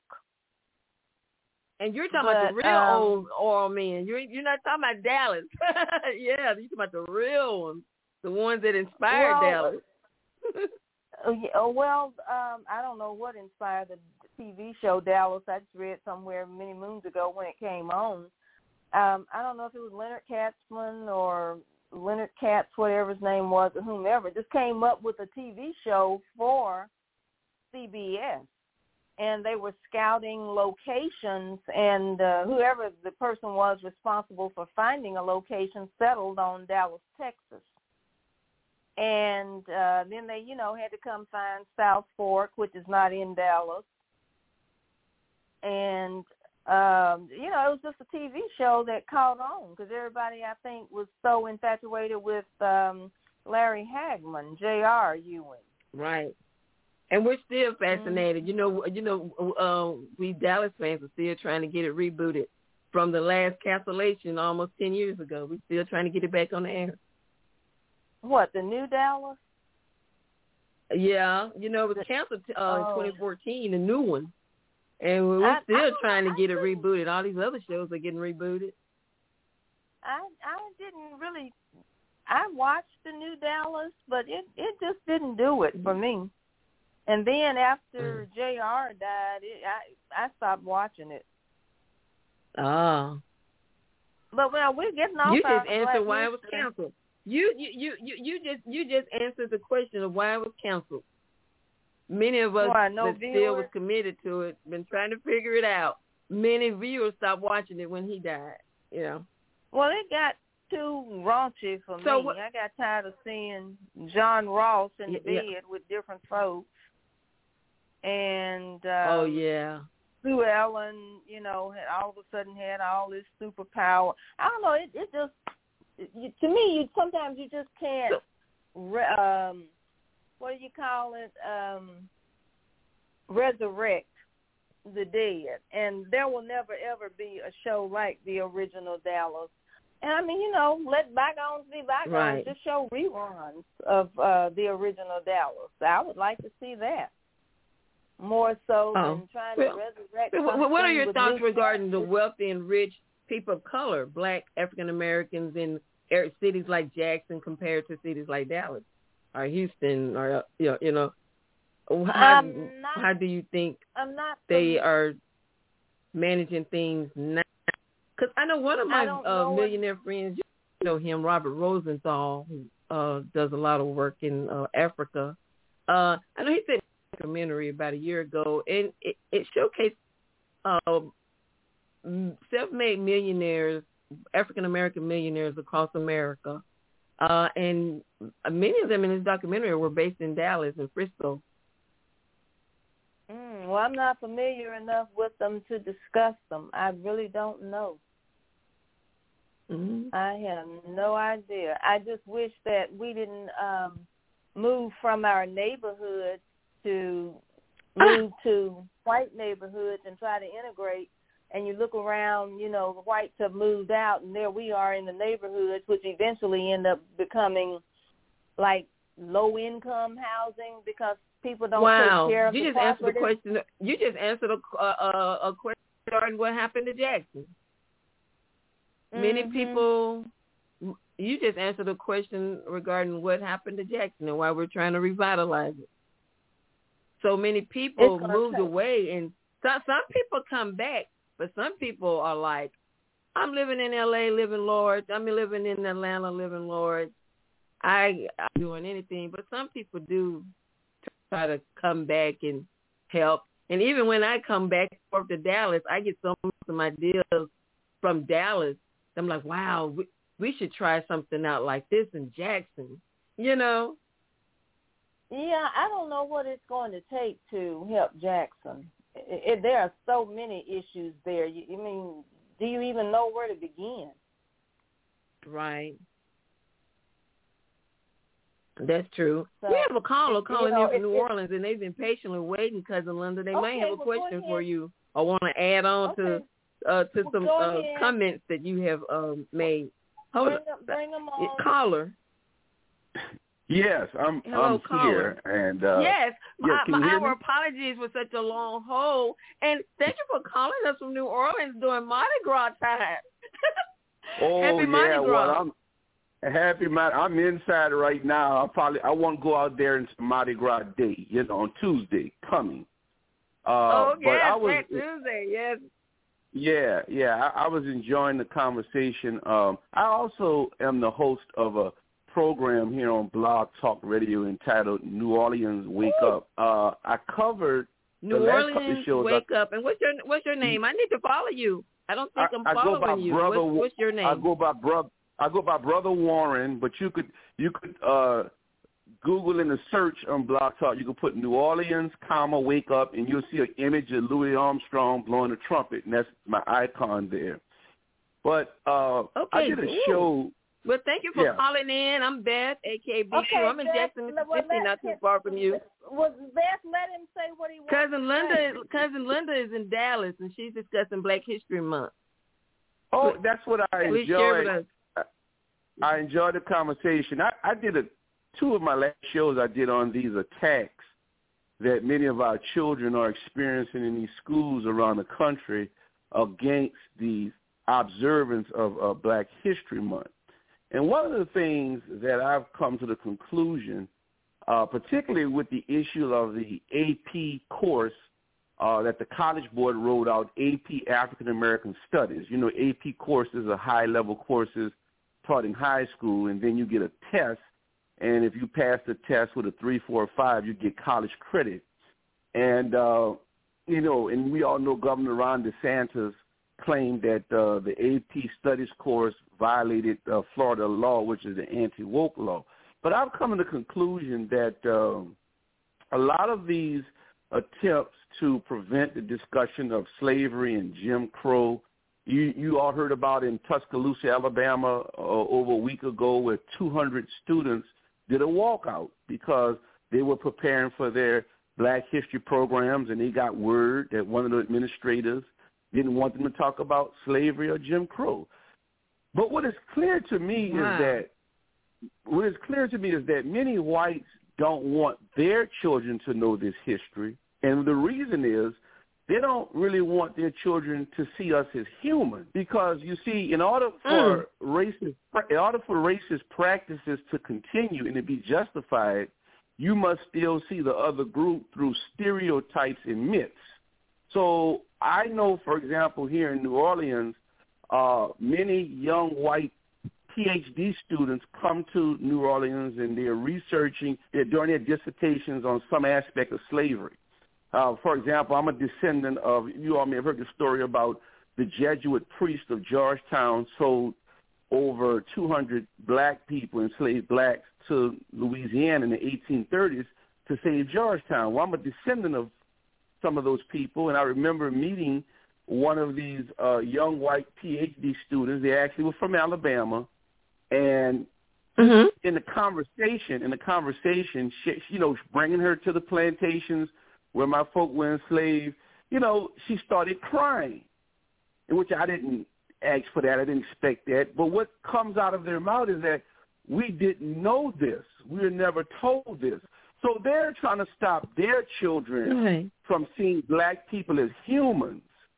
And you're talking about the But, real um, old oil men. You're you're not talking about Dallas. Yeah, you're talking about the real ones, the ones that inspired Well, Dallas. Uh, yeah, uh, well, um, I don't know what inspired the T V show Dallas. I just read somewhere many moons ago when it came on. Um, I don't know if it was Leonard Katzman or Leonard Katz, whatever his name was, or whomever, just came up with a T V show for C B S. And they were scouting locations, and uh, whoever the person was responsible for finding a location settled on Dallas, Texas. And uh, then they, you know, had to come find South Fork, which is not in Dallas. And, um, you know, it was just a T V show that caught on because everybody, I think, was so infatuated with um, Larry Hagman, J R. Ewing. Right. And we're still fascinated. Mm-hmm. You know, you know, uh, we Dallas fans are still trying to get it rebooted from the last cancellation almost ten years ago. We're still trying to get it back on the air. What, the new Dallas? Yeah, you know, it was canceled uh, oh. in twenty fourteen, the new one. And we're I, still I trying know, to get it I rebooted. All these other shows are getting rebooted. I I didn't really. I watched the new Dallas, but it it just didn't do it for me. And then after mm. J R died, it, I I stopped watching it. Oh. But well, we're getting off. You our just answered Black why it was history. canceled. You you, you you you just you just answered the question of why it was canceled. Many of us Why, no that still was viewers? committed to it, been trying to figure it out. Many viewers stopped watching it when he died. You know. Well, it got too raunchy for So me. what, I got tired of seeing John Ross in the yeah, bed yeah. with different folks, and um, oh yeah. Sue Ellen, you know, had all of a sudden had all this superpower. I don't know. It, it just it, you, to me, you sometimes you just can't. Re, um, what do you call it? Um, resurrect the dead, and there will never ever be a show like the original Dallas. And I mean, you know, let bygones be bygones. Right. Just show reruns of uh, the original Dallas. I would like to see that more so Oh. than trying well, to resurrect. well, what are your with thoughts new regarding the characters. wealthy and rich people of color, Black African Americans in cities like Jackson compared to cities like Dallas or Houston, or you know, you know, how I'm not, how do you think I'm not they are managing things now? Because I know one of my uh, millionaire it. friends, you know him, Robert Rosenthal, who uh, does a lot of work in uh, Africa. Uh, I know he said a documentary about a year ago, and it, it showcased uh, self-made millionaires, African American millionaires across America, uh, and many of them in this documentary were based in Dallas and Frisco. Mm, well, I'm not familiar enough with them to discuss them. I really don't know. Mm-hmm. I have no idea. I just wish that we didn't um, move from our neighborhoods to move to white neighborhoods and try to integrate. And you look around, you know, the whites have moved out, and there we are in the neighborhoods, which eventually end up becoming like low-income housing because people don't wow. take care of you the just answered the property. question. You just answered a, a, a question regarding what happened to Jackson. Many mm-hmm. people, you just answered a question regarding what happened to Jackson and why we're trying to revitalize it. So many people moved take. away, and some, some people come back, but some people are like, I'm living in L A, living large. I'm living in Atlanta, living large. I, I'm doing anything, but some people do try to come back and help. And even when I come back to Dallas, I get some of my deals from Dallas. I'm like, wow, we, we should try something out like this in Jackson, you know? Yeah, I don't know what it's going to take to help Jackson. It, it, there are so many issues there. You, I mean, do you even know where to begin? Right. That's true. So, we have a caller calling you know, in from it, New it, Orleans, and they've been patiently waiting, Cousin Linda. They okay, might have a well, question for you or want to add on okay. to uh, to well, some uh, comments that you have um, made. Hold bring on. Them, bring them on. Caller. Yes, I'm Hello, I'm caller. here, and uh, yes, yeah, my, my, our me? apologies for such a long hold, and thank you for calling us from New Orleans during Mardi Gras time. Oh Happy yeah, Mardi Gras. well I'm happy. Mardi. I'm inside right now. I probably I want to go out there and some Mardi Gras day, you know, on Tuesday coming. Uh, oh but yes, I was, next Tuesday, yes. Yeah, yeah, I, I was enjoying the conversation. Um, I also am the host of a program here on Blog Talk Radio entitled New Orleans Wake Ooh. Up. Uh, I covered New the last Orleans couple of shows. Wake I, Up. And what's your what's your name? I need to follow you. I don't think I, I'm I following go by you. Brother, What's, what's your name? I go by brother. I go by Brother Warren, but you could you could uh, Google in the search on Blog Talk. You can put New Orleans, comma Wake Up, and you'll see an image of Louis Armstrong blowing a trumpet, and that's my icon there. But uh, okay, I did a cool. show. Well, thank you for yeah. calling in. I'm Beth, a k a. B Q. Okay, I'm in Beth, Jackson, Mississippi, well, not too far from you. Was Beth, let him say what he wants Cousin to Linda, say. Cousin Linda is in Dallas, and she's discussing Black History Month. Oh, that's what I Please share with enjoyed. us. I enjoyed the conversation. I, I did a two of my last shows I did on these attacks that many of our children are experiencing in these schools around the country against the observance of uh, Black History Month. And one of the things that I've come to the conclusion, uh, particularly with the issue of the A P course uh, that the College Board rolled out, A P African American Studies. You know, A P courses are high-level courses taught in high school, and then you get a test, and if you pass the test with a three, four, or five, you get college credit. And, uh, you know, and we all know Governor Ron DeSantis claimed that uh, the A P Studies course violated uh, Florida law, which is the anti-woke law. But I've come to the conclusion that um, a lot of these attempts to prevent the discussion of slavery and Jim Crow, you, you all heard about in Tuscaloosa, Alabama, uh, over a week ago, where two hundred students did a walkout because they were preparing for their Black History programs, and they got word that one of the administrators didn't want them to talk about slavery or Jim Crow. But what is clear to me wow. is that what is clear to me is that many whites don't want their children to know this history, and the reason is they don't really want their children to see us as human. Because you see, in order for mm. racist in order for racist practices to continue and to be justified, you must still see the other group through stereotypes and myths. So I know, for example, here in New Orleans, uh, many young white P H D students come to New Orleans and they're researching, they're doing their dissertations on some aspect of slavery. Uh, for example, I'm a descendant of, you all may have heard the story about the Jesuit priest of Georgetown sold over two hundred black people, enslaved blacks, to Louisiana in the eighteen thirties to save Georgetown. Well, I'm a descendant of some of those people, and I remember meeting one of these uh, young white P H D students. They actually were from Alabama, and mm-hmm. in the conversation, in the conversation, she, you know, bringing her to the plantations where my folk were enslaved, you know, she started crying, in which I didn't ask for that. I didn't expect that. But what comes out of their mouth is that we didn't know this. We were never told this. So they're trying to stop their children right. from seeing black people as humans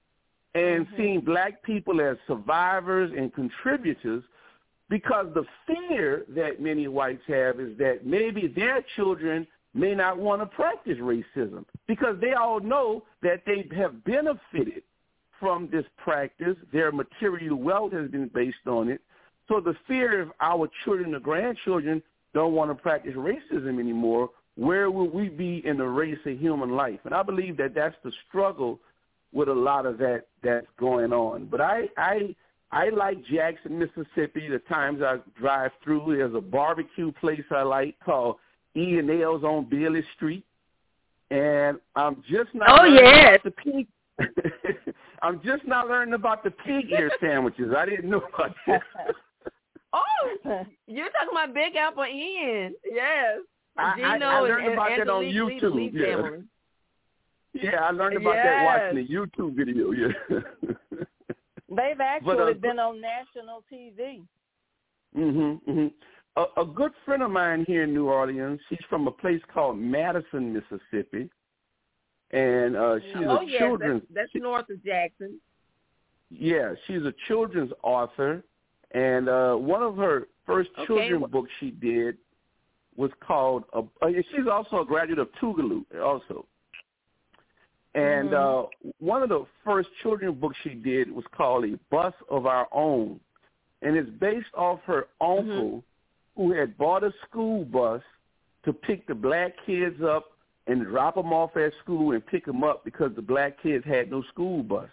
and mm-hmm. seeing black people as survivors and contributors, because the fear that many whites have is that maybe their children may not want to practice racism, because they all know that they have benefited from this practice. Their material wealth has been based on it. So the fear of our children or grandchildren don't want to practice racism anymore, where will we be in the race of human life? And I believe that that's the struggle with a lot of that that's going on. But I I, I like Jackson, Mississippi. The times I drive through, there's a barbecue place I like called E and L's on Bailey Street. And I'm just not oh, yes. the pig. I'm just not learning about the pig ear sandwiches. I didn't know about that. Oh, you're talking about Big Apple Inn. Yes. I, I, I learned and, about and that on Lee, YouTube. Lee, Lee yeah. yeah, I learned about yes. that watching the YouTube video. Yeah. They've actually but, uh, been on national T V. Mm-hmm, mm-hmm. A, a good friend of mine here in New Orleans, she's from a place called Madison, Mississippi. And uh, she's oh, a yes, children's... That's, that's north of Jackson. Yeah, she's a children's author. And uh, one of her first okay. children's books she did was called, uh, she's also a graduate of Tougaloo also. And mm-hmm. uh, one of the first children's books she did was called A Bus of Our Own. And it's based off her uncle mm-hmm. who had bought a school bus to pick the black kids up and drop them off at school and pick them up because the black kids had no school bus.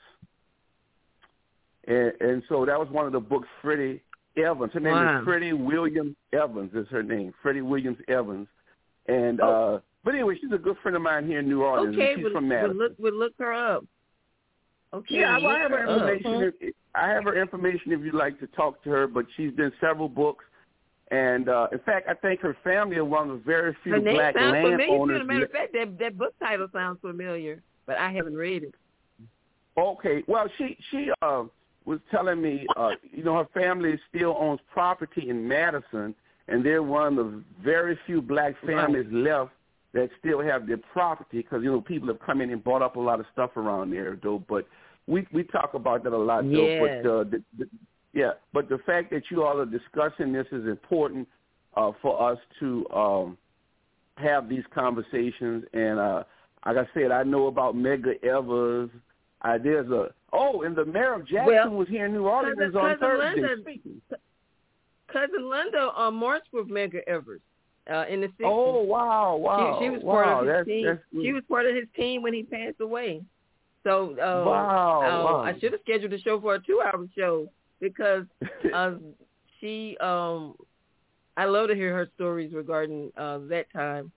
And, and so that was one of the books, Freddie Evans. Her name wow. is Freddie Williams Evans is her name, Freddie Williams Evans. And oh. uh, but anyway, she's a good friend of mine here in New Orleans. Okay, she's we'll, from Madison. We'll look, we'll look her up. Okay, yeah, we'll I have her information. Up. If, I have her information if you'd like to talk to her. But she's done several books, and uh, in fact, I think her family are one of the very few her name black sounds landowners. Familiar. As a matter of fact, that that book title sounds familiar, but I haven't read it. Okay, well, she she uh, was telling me, uh, you know, her family still owns property in Madison, and they're one of the very few black families wow. left that still have their property, because, you know, people have come in and bought up a lot of stuff around there, though. But we we talk about that a lot, though. Yes. But, uh, the, the, yeah, but the fact that you all are discussing this is important uh, for us to um, have these conversations. And uh, like I said, I know about Medgar Evers. Uh, there's a oh, and the mayor of Jackson Well, was here in New Orleans cousin, on cousin Thursday. Linda, cousin Linda uh, marched with Medgar Evers uh, in the sixties. Oh wow, wow, She, she was wow. part of his that's, team. That's, she was part of his team when he passed away. So uh, wow, uh, wow. I should have scheduled a show for a two-hour show because uh, she. Um, I love to hear her stories regarding uh, that time.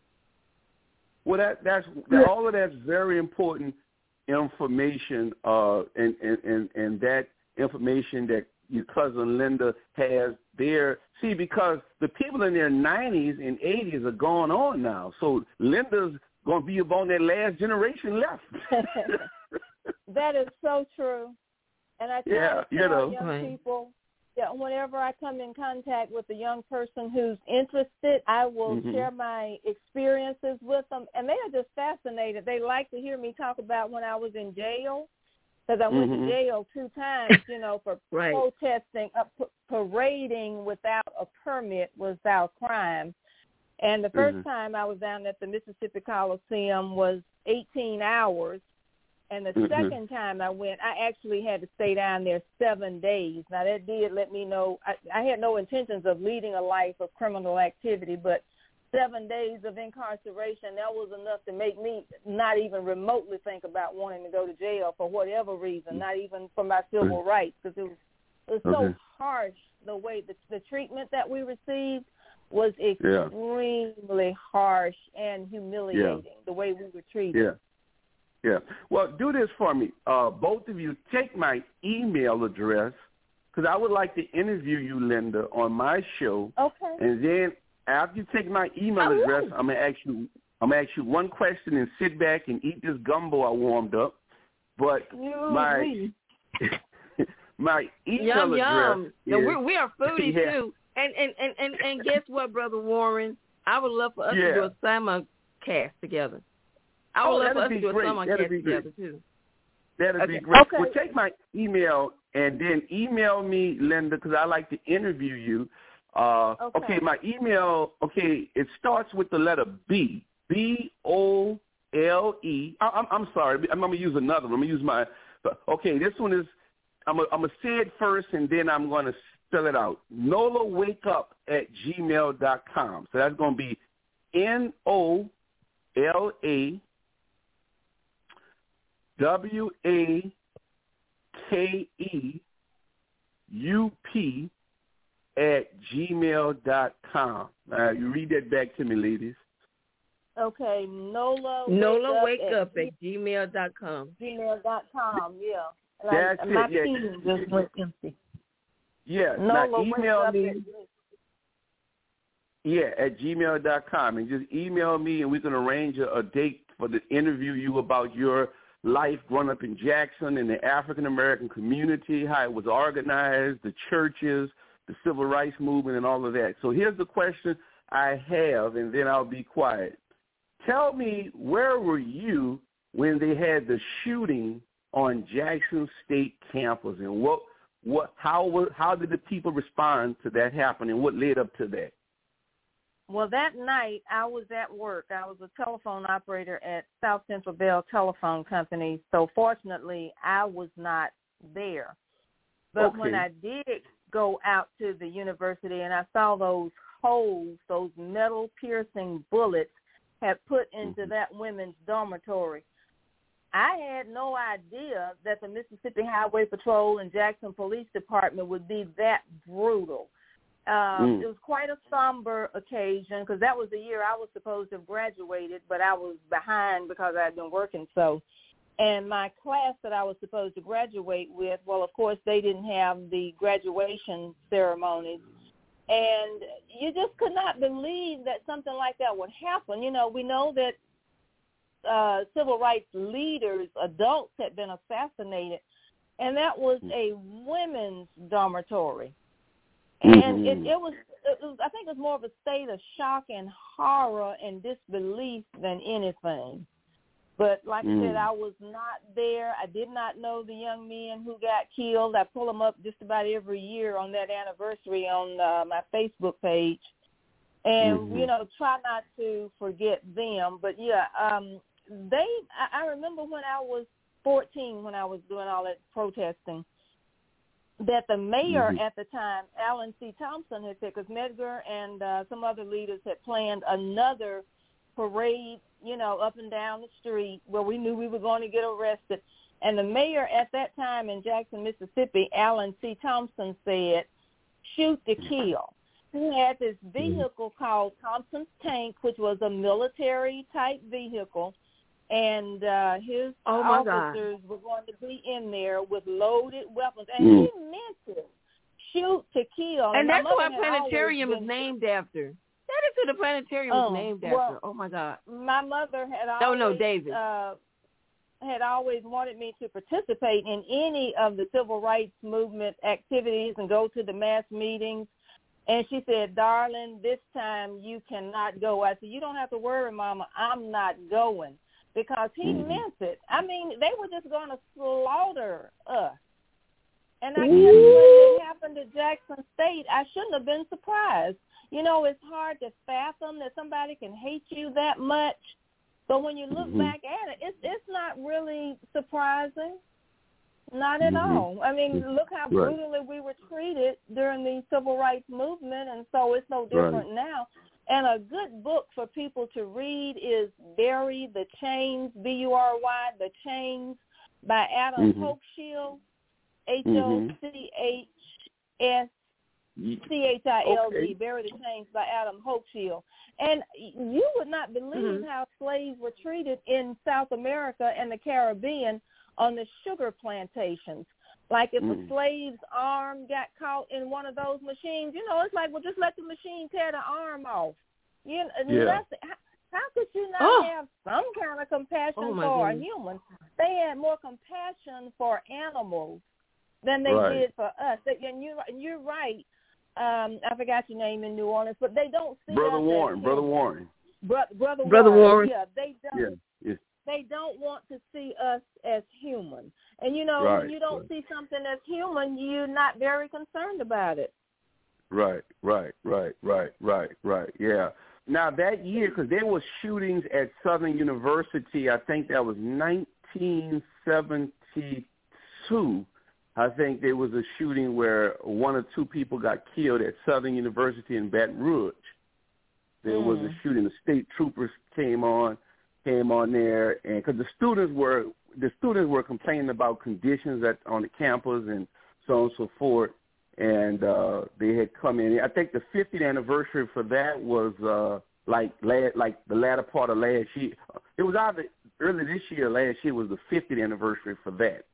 Well, that that's that, all of that's very important information, uh, and, and, and, and that information that your cousin Linda has there. See, because the people in their nineties and eighties are going on now, so Linda's going to be on that last generation left. That is so true. And I try Yeah, to tell you know. young Right. people that whenever I come in contact with a young person who's interested, I will Mhm. share my experiences with them. And they are just fascinated. They like to hear me talk about when I was in jail, because I went Mhm. to jail two times, you know, for Right. protesting, uh, p- parading without a permit without crime. And the first Mhm. time I was down at the Mississippi Coliseum was eighteen hours. And the Mhm. second time I went, I actually had to stay down there seven days. Now, that did let me know I, I had no intentions of leading a life of criminal activity, but seven days of incarceration, that was enough to make me not even remotely think about wanting to go to jail for whatever reason, not even for my civil rights, because it was, it was so Okay. harsh the way the, the treatment that we received was Yeah. extremely harsh and humiliating, the way we were treated. Yeah. Yeah. Well, do this for me. Uh, both of you, take my email address, because I would like to interview you, Linda, on my show. Okay. And then after you take my email Oh, address, nice. I'm gonna ask you. I'm gonna ask you one question and sit back and eat this gumbo I warmed up. But You my we. my email Yum address yum. is No, we we are foodies Yeah. too. And, and and and and guess what, Brother Warren? I would love for us Yeah. to do a simulcast together. I would Oh, love for that'd us be to do a great. simulcast That'd be great. together too. That'd Okay. be great. Okay. Well, take my email and then email me, Linda, because I like to interview you. Uh, Okay. okay, my email, okay, it starts with the letter B, B O L E. I, I'm, I'm sorry, I'm going to use another one. I'm going to use my, okay, this one is, I'm going to say it first and then I'm going to spell it out. Nola Wake Up at gmail dot com. So that's going to be N O L A W A K E U P at gmail dot com. Uh, you read that back to me, ladies. Okay, Nola. Nola wake at up at gmail dot com. gmail dot com. Yeah. And That's I, it, my yeah. pen just went empty. Yeah, Nola now wake email up me. at- Yeah, at gmail dot com. And just email me and we can arrange a, a date for the interview you about your life growing up in Jackson and the African-American community, how it was organized, the churches, the civil rights movement, and all of that. So here's the question I have, and then I'll be quiet. Tell me, where were you when they had the shooting on Jackson State campus, and what, what, how, were, how did the people respond to that happening? What led up to that? Well, that night I was at work. I was a telephone operator at South Central Bell Telephone Company. So fortunately, I was not there. But Okay. when I did go out to the university and I saw those holes, those metal piercing bullets had put into Mhm. that women's dormitory, I had no idea that the Mississippi Highway Patrol and Jackson Police Department would be that brutal. Um, Mm. It was quite a somber occasion because that was the year I was supposed to have graduated, but I was behind because I had been working so. And my class that I was supposed to graduate with, well, of course, they didn't have the graduation ceremonies. And you just could not believe that something like that would happen. You know, we know that uh, civil rights leaders, adults, had been assassinated, and that was a women's dormitory. And Mhm. it, it was it was, I think it was more of a state of shock and horror and disbelief than anything. But like mm. I said, I was not there. I did not know the young men who got killed. I pull them up just about every year on that anniversary on uh, my Facebook page. And, mm-hmm. you know, try not to forget them. But, yeah, um, they, I, I remember when I was fourteen, when I was doing all that protesting, that the mayor mm-hmm. at the time, Alan C. Thompson, had said, because Medgar and uh, some other leaders had planned another parade, you know, up and down the street where we knew we were going to get arrested. And the mayor at that time in Jackson, Mississippi, Alan C. Thompson, said, shoot to kill. He had this vehicle mm-hmm. called Thompson's Tank, which was a military-type vehicle, and uh, his oh officers God. were going to be in there with loaded weapons. And mm. he meant to shoot to kill. And, and that's what planetarium was named after. That is who the planetarium was um, named after. Well, oh, my God. My mother had always, oh, no, David. Uh, had always wanted me to participate in any of the civil rights movement activities and go to the mass meetings. And she said, darling, this time you cannot go. I said, you don't have to worry, Mama. I'm not going. Because he mm-hmm. meant it. I mean, they were just going to slaughter us. And I guess when it happened to Jackson State, I shouldn't have been surprised. You know, it's hard to fathom that somebody can hate you that much. But when you look mm-hmm. back at it, it's, it's not really surprising. Not at mm-hmm. all. I mean, look how right. brutally we were treated during the civil rights movement, and so it's no different right. now. And a good book for people to read is Bury the Chains, B U R Y, The Chains, by Adam mm-hmm. Hochschild, H O C H S C H I L D, okay. Bury the Chains by Adam Hochschild. And you would not believe mm-hmm. how slaves were treated in South America and the Caribbean on the sugar plantations. Like if mm. a slave's arm got caught in one of those machines, you know, it's like, well, just let the machine tear the arm off. You know, yeah. nothing, how, how could you not oh. have some kind of compassion oh, for goodness. a human? They had more compassion for animals than they right. did for us. And you're, you're right. Um, I forgot your name in New Orleans, but they don't see Brother us Warren. as Brother Warren. Bro- Brother, Brother Warren. Warren. Yeah, they don't. Yeah. Yeah. They don't want to see us as human. And, you know, right, when you don't right. see something as human, you're not very concerned about it. Right, right, right, right, right, right, yeah. Now, that year, because there were shootings at Southern University, I think that was nineteen seventy-two. I think there was a shooting where one or two people got killed at Southern University in Baton Rouge. There mm. was a shooting. The state troopers came on. came on there, and because the students were the students were complaining about conditions at on the campus and so on and so forth, and uh, they had come in. I think the fiftieth anniversary for that was uh, like last, like the latter part of last year. It was either early this year or last year was the fiftieth anniversary for that.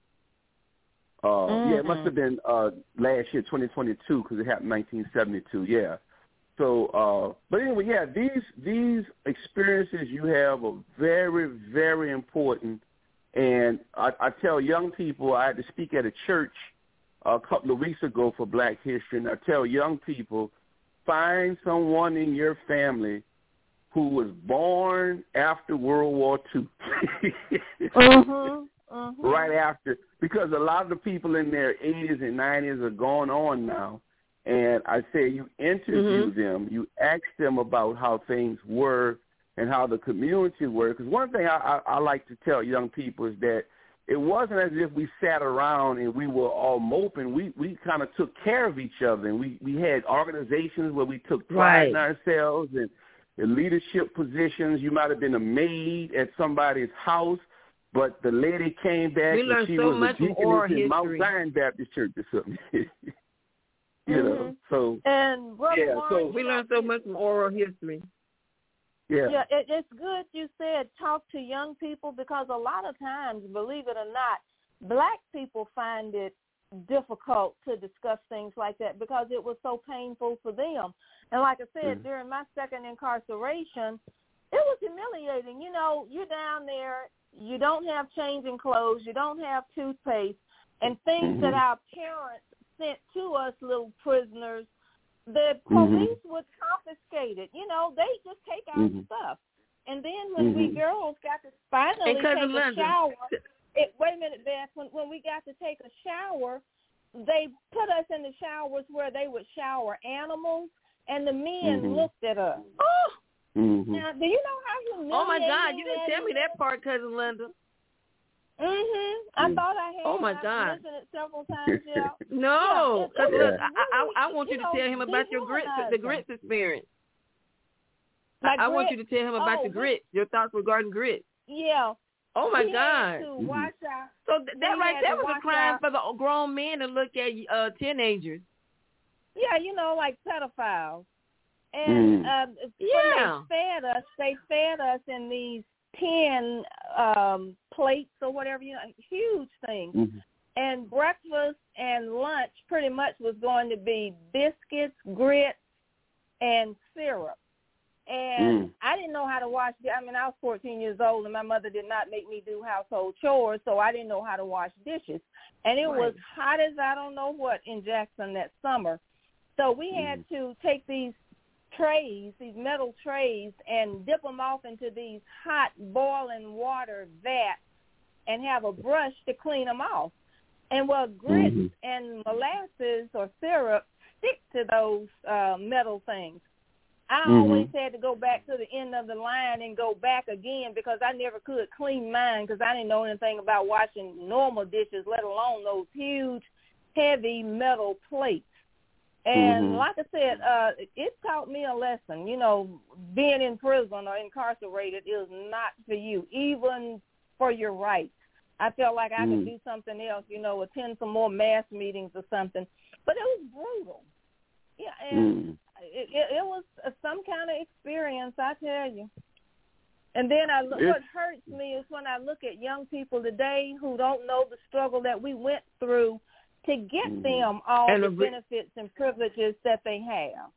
Uh, mm-hmm. Yeah, it must have been uh, last year, twenty twenty-two, because it happened in nineteen seventy-two. Yeah. So, uh, but anyway, yeah, these these experiences you have are very, very important. And I, I tell young people, I had to speak at a church a couple of weeks ago for Black History, and I tell young people, find someone in your family who was born after World War Two. mm-hmm. Mm-hmm. Right after, because a lot of the people in their eighties and nineties are going on now. And I say you interview mm-hmm. them, you ask them about how things were and how the community were. Because one thing I, I, I like to tell young people is that it wasn't as if we sat around and we were all moping. We we kind of took care of each other, and we, we had organizations where we took pride right. in ourselves and in leadership positions. You might have been a maid at somebody's house, but the lady came back we and she so was much a deaconess in Mount Zion Baptist Church or something. You know, mm-hmm. so and Brother yeah, Warren, so we learned so much from oral history. Yeah, yeah, it, it's good you said talk to young people, because a lot of times, believe it or not, Black people find it difficult to discuss things like that because it was so painful for them. And like I said, mm-hmm. during my second incarceration, it was humiliating. You know, you're down there, you don't have changing clothes, you don't have toothpaste, and things mm-hmm. that our parents sent to us little prisoners the police mm-hmm. would confiscate it. You know, they just take our mm-hmm. stuff. And then when mm-hmm. we girls got to finally take a London. shower, it, wait a minute, Beth, when, when we got to take a shower, they put us in the showers where they would shower animals, and the men mm-hmm. looked at us. Oh! Mm-hmm. Now, do you know how humiliating? Oh, my God, you didn't tell me that part, Cousin Linda. Mhm. I mm. thought I had. Oh my I've God. listened it several times. Yeah. no, because yeah, look, I, I I want you, you to know, tell him about your grits, the grits experience. My I, grit? I want you to tell him about oh, your grits, your thoughts regarding grits. Yeah. Oh my we God. Had to mm-hmm. watch our, so th- that right there was a crime our, for the grown men to look at uh, teenagers. Yeah, you know, like pedophiles. And mm. uh, yeah. when they fed us, they fed us in these tin um, plates or whatever, you know, huge things. Mm-hmm. And breakfast and lunch pretty much was going to be biscuits, grits, and syrup. And mm. I didn't know how to wash. I mean, I was fourteen years old, and my mother did not make me do household chores, so I didn't know how to wash dishes. And it right. was hot as I don't know what in Jackson that summer. So we mm. had to take these trays, these metal trays, and dip them off into these hot boiling water vats and have a brush to clean them off. And, well, grits mm-hmm. and molasses or syrup stick to those uh, metal things. I mm-hmm. always had to go back to the end of the line and go back again because I never could clean mine because I didn't know anything about washing normal dishes, let alone those huge, heavy metal plates. And mm-hmm. like I said, uh, it taught me a lesson. You know, being in prison or incarcerated is not for you, even for your rights. I felt like I mm. could do something else, you know, attend some more mass meetings or something. But it was brutal. Yeah, and mm. it, it, it was some kind of experience, I tell you. And then I, what hurts me is when I look at young people today who don't know the struggle that we went through to get mm. them all and the benefits and privileges that they have.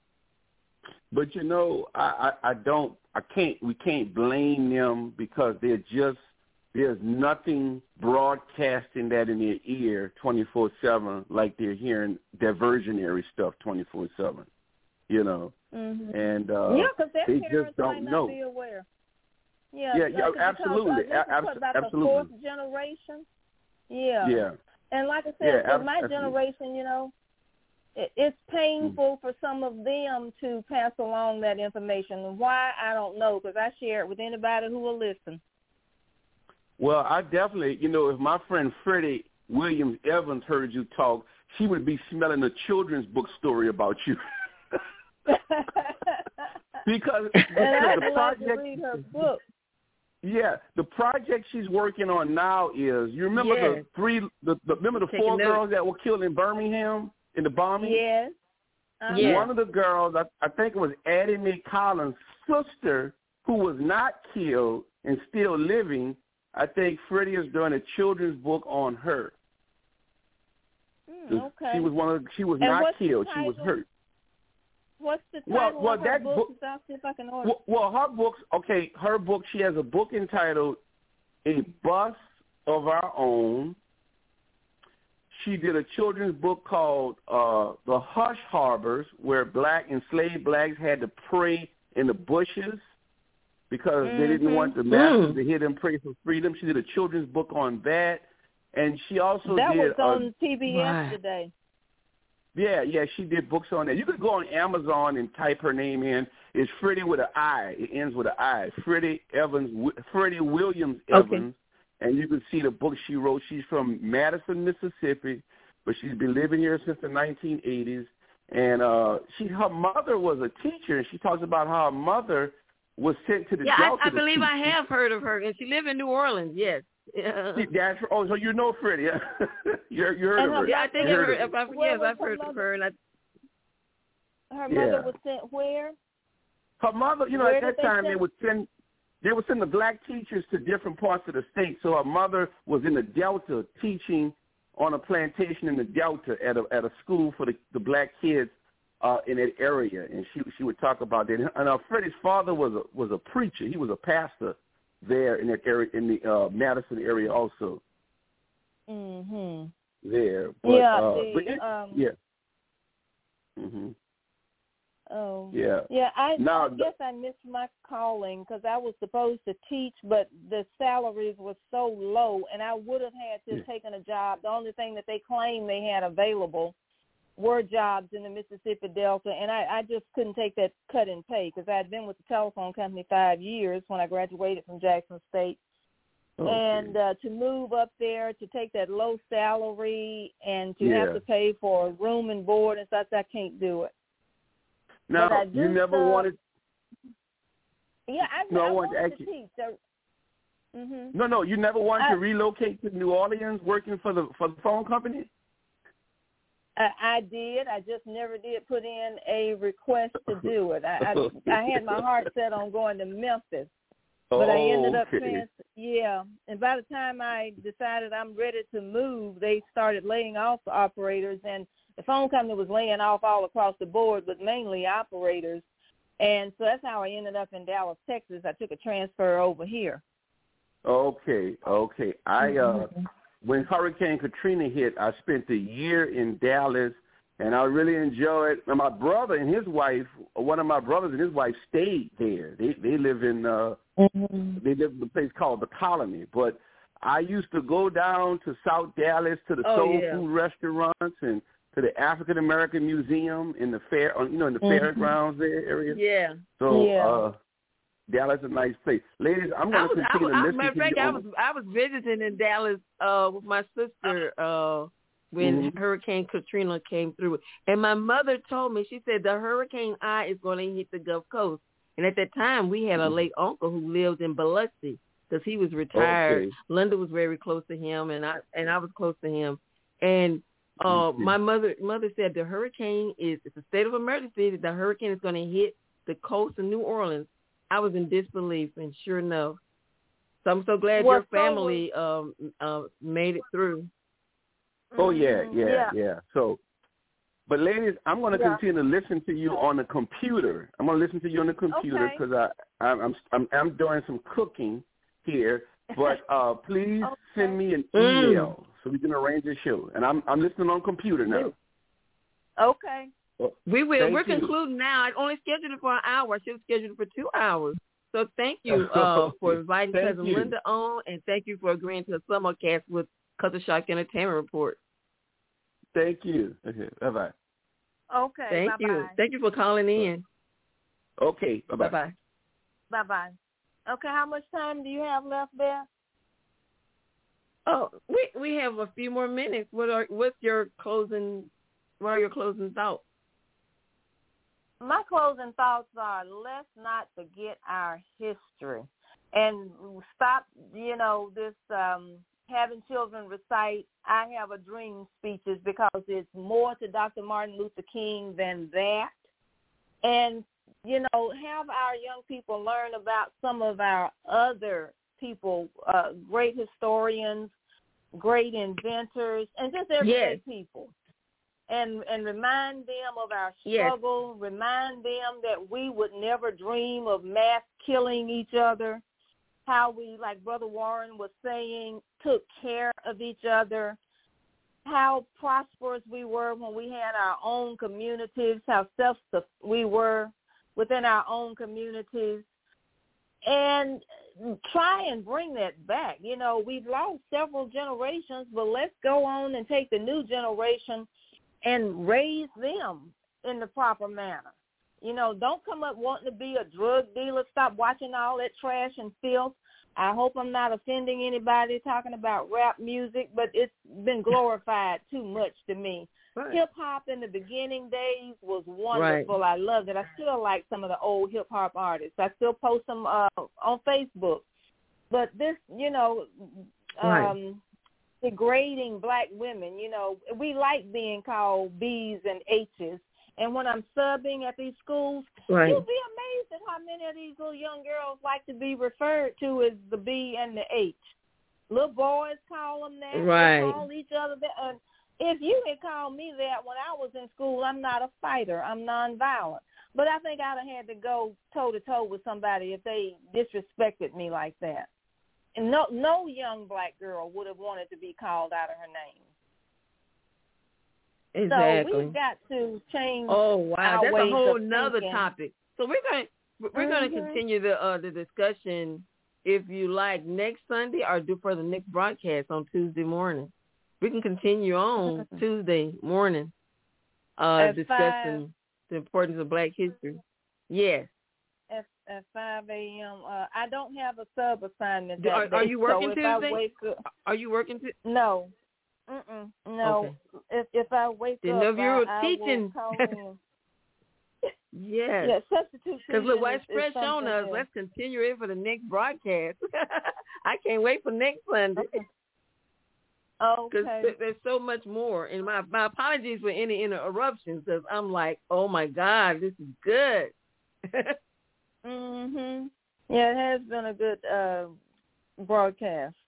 But, you know, I, I, I don't, I can't, we can't blame them because they're just, there's nothing broadcasting that in their ear twenty-four seven like they're hearing diversionary stuff twenty-four seven, you know. Mm-hmm. And uh, yeah, because their they parents just don't might not know. be aware. Yeah, yeah, so yeah absolutely. Because, uh, Ab- about absolutely. the fourth generation. Yeah. Yeah. And like I said, yeah, for my absolutely. generation, you know, it, it's painful mm-hmm. for some of them to pass along that information. Why, I don't know, because I share it with anybody who will listen. Well, I definitely, you know, if my friend Freddie Williams Evans heard you talk, she would be smelling a children's book story about you. because, because and the project, to read her book. Yeah, the project she's working on now is, you remember yes. the three, the, the remember the Taking four notes. girls that were killed in Birmingham in the bombing? Yes. Uh-huh. Yeah. One of the girls, I, I think it was Addie Mae Collins' sister, who was not killed and still living. I think Freddie is doing a children's book on her. Mm, okay. She was one of. She was and not what's killed. She was hurt. What's the title well, well, of her that book? book I'll see if I can order. well, well, her books. Okay, her book. She has a book entitled "A Bus of Our Own." She did a children's book called uh, "The Hush Harbors," where black enslaved blacks had to pray in the bushes because mm-hmm. they didn't want the masters mm. to hear them pray for freedom. She did a children's book on that, and she also that did was on a, P B S right. today. Yeah, yeah, she did books on that. You could go on Amazon and type her name in. It's Freddie with an I. It ends with an I. Freddie Evans, Freddie Williams Evans, okay. and you can see the book she wrote. She's from Madison, Mississippi, but she's been living here since the nineteen eighties. And uh, she, her mother was a teacher, and she talks about how her mother was sent to the yeah, Delta. I, I believe teach. I have heard of her, and she lived in New Orleans. Yes. Yeah. She, that's, oh, so you know Freddie? Yeah, you you heard And of her? Yeah, I think you I heard heard. of her. If I, yes, I've heard mother? of her. And I, her yeah. mother was sent where? Her mother, you know, Where at that they time send? they would send they would send the black teachers to different parts of the state. So her mother was in the Delta teaching on a plantation in the Delta at a at a school for the, the black kids uh, in that area, and she she would talk about that. And uh, Freddie's father was a was a preacher. He was a pastor there in that area in the uh, Madison area also. Mhm. There, but, yeah. uh, the, but it, um, yeah. Mhm. Oh, yeah. Yeah, I, now, I guess I missed my calling because I was supposed to teach, but the salaries were so low, and I would have had to have yeah. taken a job. The only thing that they claimed they had available were jobs in the Mississippi Delta, and I, I just couldn't take that cut in pay because I had been with the telephone company five years when I graduated from Jackson State. Okay. And uh, to move up there, to take that low salary and to Yeah. have to pay for room and board and stuff, I can't do it. Now, But I do you never stuff- wanted. Yeah, I, No, I I wanted to wanted ask to you- teach. So, mm-hmm. No, no, you never wanted I- to relocate to New Orleans, working for the for the phone company. I, I did. I just never did put in a request to do it. I, I, I had my heart set on going to Memphis, but oh, I ended up okay. trans. Yeah, and by the time I decided I'm ready to move, they started laying off operators, and the phone company was laying off all across the board, but mainly operators. And so that's how I ended up in Dallas, Texas. I took a transfer over here. Okay, okay. I uh, when Hurricane Katrina hit, I spent a year in Dallas, and I really enjoyed. And my brother and his wife, one of my brothers and his wife, stayed there. They they live in uh, Mm-hmm. they live in a place called the Colony. But I used to go down to South Dallas to the Oh, soul yeah. food restaurants and to the African American Museum in the fair, you know, in the Mhm. fairgrounds there area. Yeah. So Yeah. uh, Dallas is a nice place, ladies. I'm I going to was, I, continue I, to listen matter of to fact, you. I on was I was visiting in Dallas uh, with my sister uh, when Mhm. Hurricane Katrina came through, and my mother told me, she said the hurricane eye is going to hit the Gulf Coast, and at that time we had a late uncle who lived in Biloxi because he was retired. Okay. Linda was very close to him, and I and I was close to him, and uh, Mhm. my mother mother said the hurricane is it's a state of emergency. The hurricane is going to hit the coast of New Orleans. I was in disbelief, and sure enough. So I'm so glad Well, your so family um, uh, made it through. Oh yeah, Mhm. yeah, Yeah. yeah. So, but ladies, I'm going to Yeah. continue to listen to you on the computer. I'm going to listen to you on the computer Okay. because I I'm, I'm I'm I'm doing some cooking here. But uh, please Okay. send me an Mm. email so we can arrange a show. And I'm I'm listening on computer now. Okay. We will. Thank We're you. concluding now. I only scheduled it for an hour. I should have scheduled it for two hours. So thank you uh, for inviting Thank Cousin you. Linda on, and thank you for agreeing to a summer cast with Cousin Shock Entertainment Report. Thank you. Okay. Bye bye. Okay. Thank bye-bye. you. Thank you for calling in. Okay. Bye Bye bye. bye. Bye-bye. Okay, how much time do you have left there? Oh, we we have a few more minutes. What are what's your closing? What are your closing thoughts? My closing thoughts are let's not forget our history and stop, you know, this um, having children recite I Have a Dream speeches because it's more to Doctor Martin Luther King than that. And, you know, have our young people learn about some of our other people, uh, great historians, great inventors, and just everyday Yes. people. And and remind them of our Yes. struggle, remind them that we would never dream of mass killing each other, how we, like Brother Warren was saying, took care of each other, how prosperous we were when we had our own communities, how self we were within our own communities, and try and bring that back. You know, we've lost several generations, but let's go on and take the new generation and raise them in the proper manner. You know, don't come up wanting to be a drug dealer. Stop watching all that trash and filth. I hope I'm not offending anybody talking about rap music, but it's been glorified too much to me. Right. Hip-hop in the beginning days was wonderful. Right. I loved it. I still like some of the old hip-hop artists. I still post them uh, on Facebook. But this, you know, um, right. degrading black women, you know, we like being called B's and H's. And when I'm subbing at these schools, right. you'll be amazed at how many of these little young girls like to be referred to as the B and the H. Little boys call them that. Right. They call each other that. And if you had called me that when I was in school, I'm not a fighter. I'm nonviolent. But I think I'd have had to go toe-to-toe with somebody if they disrespected me like that. And no, no young black girl would have wanted to be called out of her name. Exactly. So we've got to change. Oh wow, our that's ways a whole of nother thinking. topic. So we're going to we're going to Mhm. continue the uh, the discussion, if you like, next Sunday, or do for the next broadcast on Tuesday morning. We can continue on Tuesday morning, uh, At discussing five. the importance of Black history. Yes. At, at five a.m. Uh, I don't have a sub assignment Do- that are- day. are you working so if I Tuesday? wake up, Are you working? To- no, Mm-mm, no. Okay. If if I wake Didn't up, know if you were I, teaching. I will call in. Yes. Yeah, substitute Because look, teaching while is, it's fresh is on something us, else. let's continue it for the next broadcast. I can't wait for next Sunday. Because Okay. there's so much more. And my, my apologies for any interruptions, because I'm like, oh, my God, this is good. Mhm. Yeah, it has been a good uh, broadcast.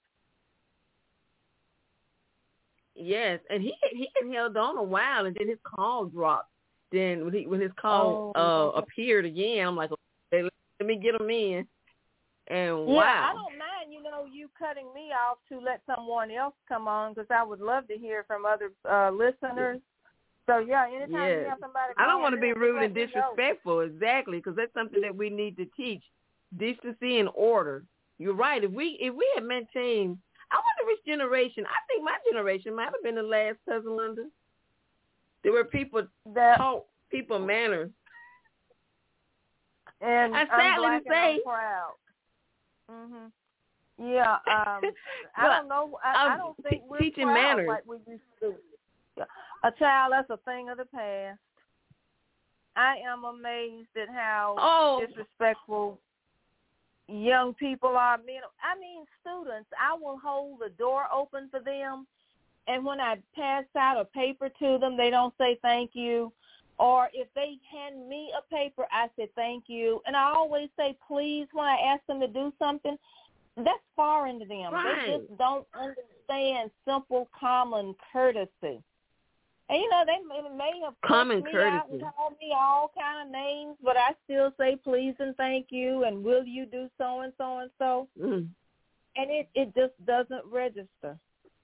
Yes, and he he had held on a while, and then his call dropped. Then when, he, when his call Oh, uh, okay. appeared again, I'm like, okay, let me get him in. And Yeah, wow. I don't mind, you know, you cutting me off to let someone else come on, because I would love to hear from other uh, listeners. So, yeah, anytime Yes. you have somebody I don't call want to in, be just rude let and me know. disrespectful, exactly, because that's something that we need to teach. Decency and order. You're right. If we if we had maintained, I wonder which generation. I think my generation might have been the last, Cousin Linda. There were people That, taught people manners. and I I'm sadly black to and I'm say. proud. Mhm. Yeah. Um. I But, don't know. I, um, I don't think te- we're teaching proud manners. like we used to. Yeah. A child, that's a thing of the past. I am amazed at how Oh. disrespectful young people are. Being, I mean, students. I will hold the door open for them, and when I pass out a paper to them, they don't say thank you. Or if they hand me a paper, I say thank you. And I always say please when I ask them to do something. That's foreign to them. Right. They just don't understand simple, common courtesy. And, you know, they may, may have Common cussed me out and courtesy. called me all kind of names, but I still say please and thank you and will you do so and so and so. Mm. And it, it just doesn't register.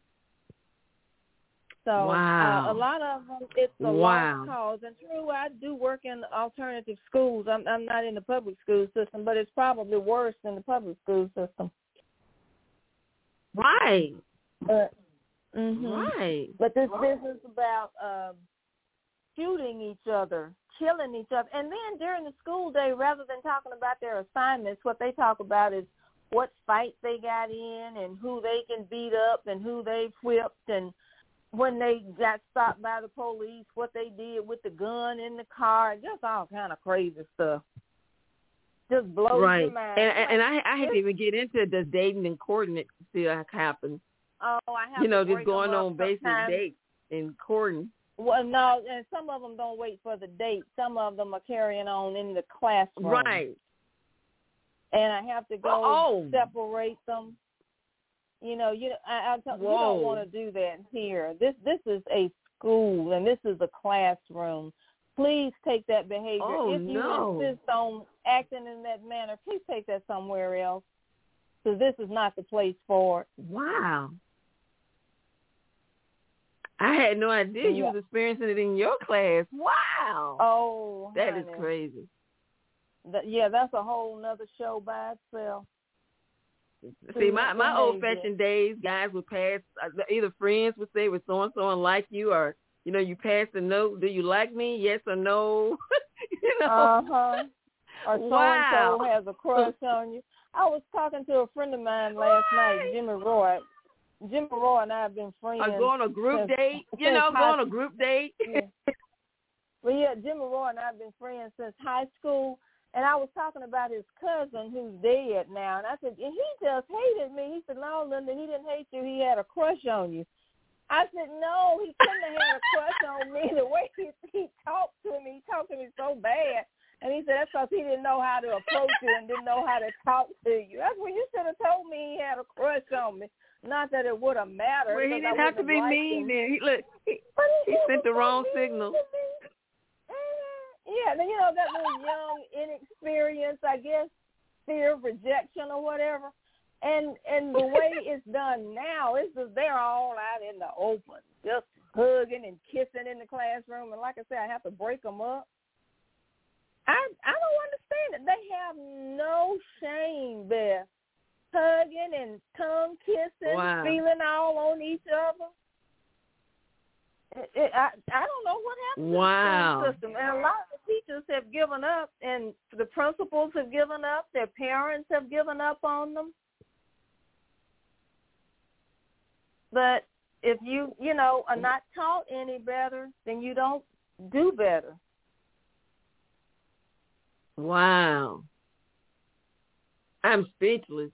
So Wow. uh, a lot of them, it's a Wow. lost cause. And true, I do work in alternative schools. I'm, I'm not in the public school system, but it's probably worse than the public school system. Right. But, mm-hmm. Right. But this business about um, shooting each other, killing each other, and then during the school day, rather than talking about their assignments, what they talk about is what fights they got in and who they can beat up and who they whipped and when they got stopped by the police, what they did with the gun in the car, just all kind of crazy stuff. Just blows Right. your mind. And, and I I hate to even get into the dating and courting that still happens. Oh, I have You know, to just break going them up on basic sometimes. dates and courting. Well, no, and some of them don't wait for the date. Some of them are carrying on in the classroom. Right. And I have to go Oh. separate them. You know, you I, I tell, you Whoa. don't want to do that here. This this is a school and this is a classroom. Please take that behavior. Oh, if you no. insist on acting in that manner, please take that somewhere else. Because this is not the place for it. Wow. I had no idea you Yeah. was experiencing it in your class. Wow. Oh, that is honey. crazy. That, yeah, that's a whole nother show by itself. See, my, my Behavior. old-fashioned days, guys would pass, either friends would say, was so-and-so and like you, or, you know, you pass a note, do you like me, yes or no? you know? Uh-huh. Or Wow. so-and-so has a crush on you. I was talking to a friend of mine last Right. night, Jimmy Roy. Jimmy Roy and I have been friends. Or go on a group since, date, you since know, go high, on a group date. yeah. Well, yeah, Jimmy Roy and I have been friends since high school. And I was talking about his cousin who's dead now. And I said, and he just hated me. He said, no, Linda, he didn't hate you. He had a crush on you. I said, no, he couldn't have had a crush on me. The way he, he talked to me, he talked to me so bad. And he said, that's because he didn't know how to approach you and didn't know how to talk to you. That's what you should have told me he had a crush on me. Not that it would have mattered. Well, he didn't have to be mean then. He, look, he, he sent the wrong signal. Yeah, you know, that little young inexperience, I guess, fear of rejection or whatever. And and the way it's done now is that they're all out in the open, just hugging and kissing in the classroom. And like I said, I have to break them up. I I don't understand it. They have no shame there. Hugging and tongue kissing, wow. feeling all on each other. It, it, I I don't know what happened wow. to the school system. And a lot of the teachers have given up, and the principals have given up. Their parents have given up on them. But if you, you know, are not taught any better, then you don't do better. Wow. I'm speechless.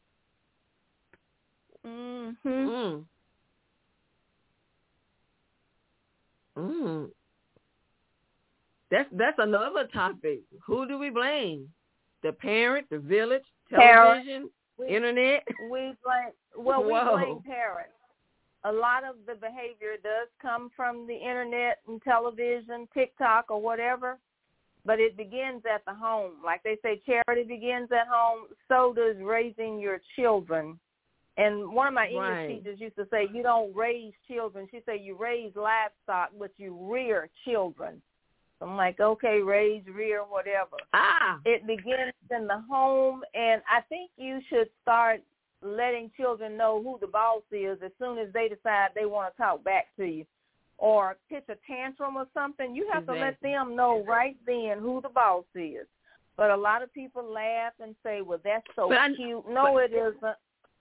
Mm-hmm. Mm. Mm. That's that's another topic. Who do we blame? The parent, the village, television, we, internet? We blame, well, we Whoa. blame parents. A lot of the behavior does come from the internet and television, TikTok or whatever, but it begins at the home. Like they say, charity begins at home, so does raising your children. And one of my English right. teachers used to say, you don't raise children. She said, you raise livestock, but you rear children. So I'm like, okay, raise, rear, whatever. Ah. It begins in the home, and I think you should start letting children know who the boss is as soon as they decide they want to talk back to you or pitch a tantrum or something. You have exactly. to let them know right then who the boss is. But a lot of people laugh and say, well, that's so but cute. I, no, but, it isn't.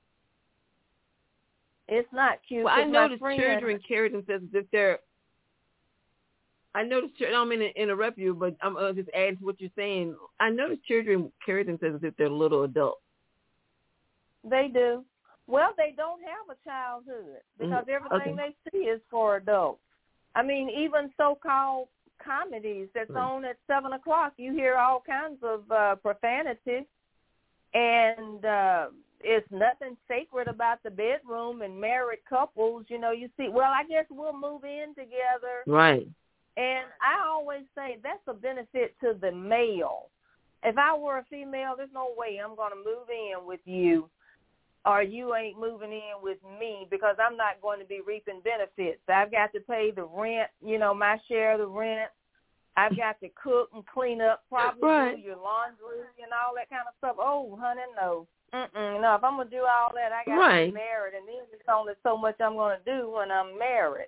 It's not cute. Well, I notice friend, children carry themselves as if they're, I notice, I don't mean to interrupt you, but I'm uh, just adding to what you're saying. I notice children carry themselves as if they're little adults. They do. Well, they don't have a childhood because mm-hmm. everything okay. they see is for adults. I mean, even so-called comedies that's right. on at seven o'clock, you hear all kinds of uh, profanity, and uh, it's nothing sacred about the bedroom and married couples. You know, you see, well, I guess we'll move in together. Right. And I always say that's a benefit to the male. If I were a female, there's no way I'm going to move in with you or you ain't moving in with me because I'm not going to be reaping benefits. I've got to pay the rent, you know, my share of the rent. I've got to cook and clean up, probably right. do your laundry and all that kind of stuff. Oh, honey, no. Mm-mm, no, if I'm going to do all that, I got right. to be married, and then there's only so much I'm going to do when I'm married.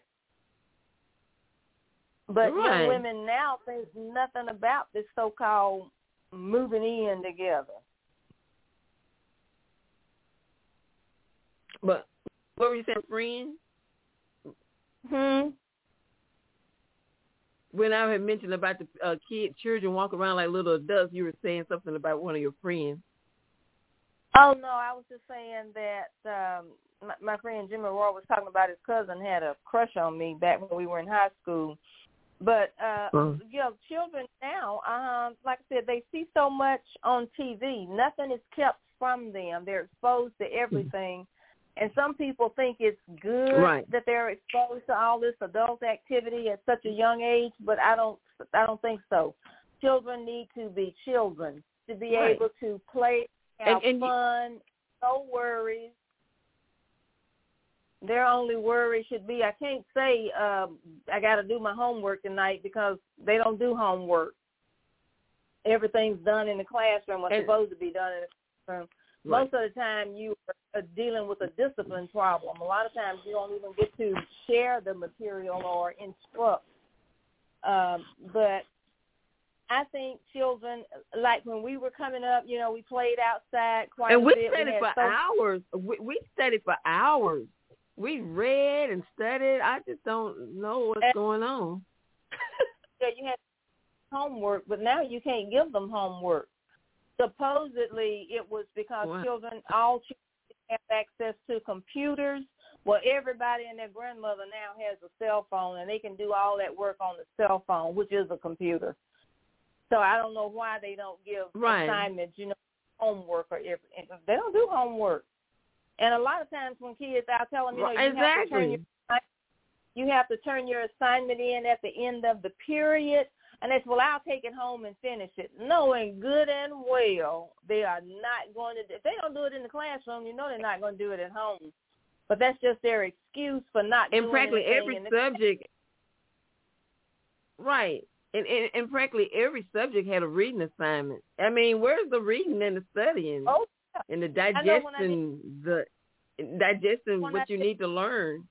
But right. young women now think nothing about this so-called moving in together. But what were you saying, friend? Hmm. When I had mentioned about the uh, kids, children walk around like little adults, you were saying something about one of your friends. Oh, no, I was just saying that um, my, my friend Jimmy Roy was talking about his cousin had a crush on me back when we were in high school. But, uh, uh-huh. you know, children now, um, like I said, they see so much on T V. Nothing is kept from them. They're exposed to everything. Mm-hmm. And some people think it's good right. that they're exposed to all this adult activity at such a young age, but I don't I don't think so. Children need to be children, to be right. able to play, have and, and fun, you, no worries. Their only worry should be, I can't say um, I got to do my homework tonight because they don't do homework. Everything's done in the classroom what's and, supposed to be done in the classroom. Right. Most of the time you are dealing with a discipline problem. A lot of times you don't even get to share the material or instruct. Um, but I think children, like when we were coming up, you know, we played outside quite and a we bit. Studied we for so- hours. We, we studied for hours. We read and studied. I just don't know what's and, going on. Yeah, you had homework, but now you can't give them homework. Supposedly, it was because what? children, all children have access to computers. Well, everybody and their grandmother now has a cell phone, and they can do all that work on the cell phone, which is a computer. So I don't know why they don't give right. assignments, you know, homework or everything. They don't do homework. And a lot of times when kids, I'll tell them, you know, you exactly. have to turn your you have to turn your assignment in at the end of the period. And they say, well, I'll take it home and finish it. Knowing good and well they are not going to, if they don't do it in the classroom, you know they're not going to do it at home. But that's just their excuse for not and doing practically anything. every in the subject, right. And, and and practically every subject had a reading assignment. I mean, where's the reading and the studying Oh, and the I know when I digesting the digesting When what I you did- need to learn?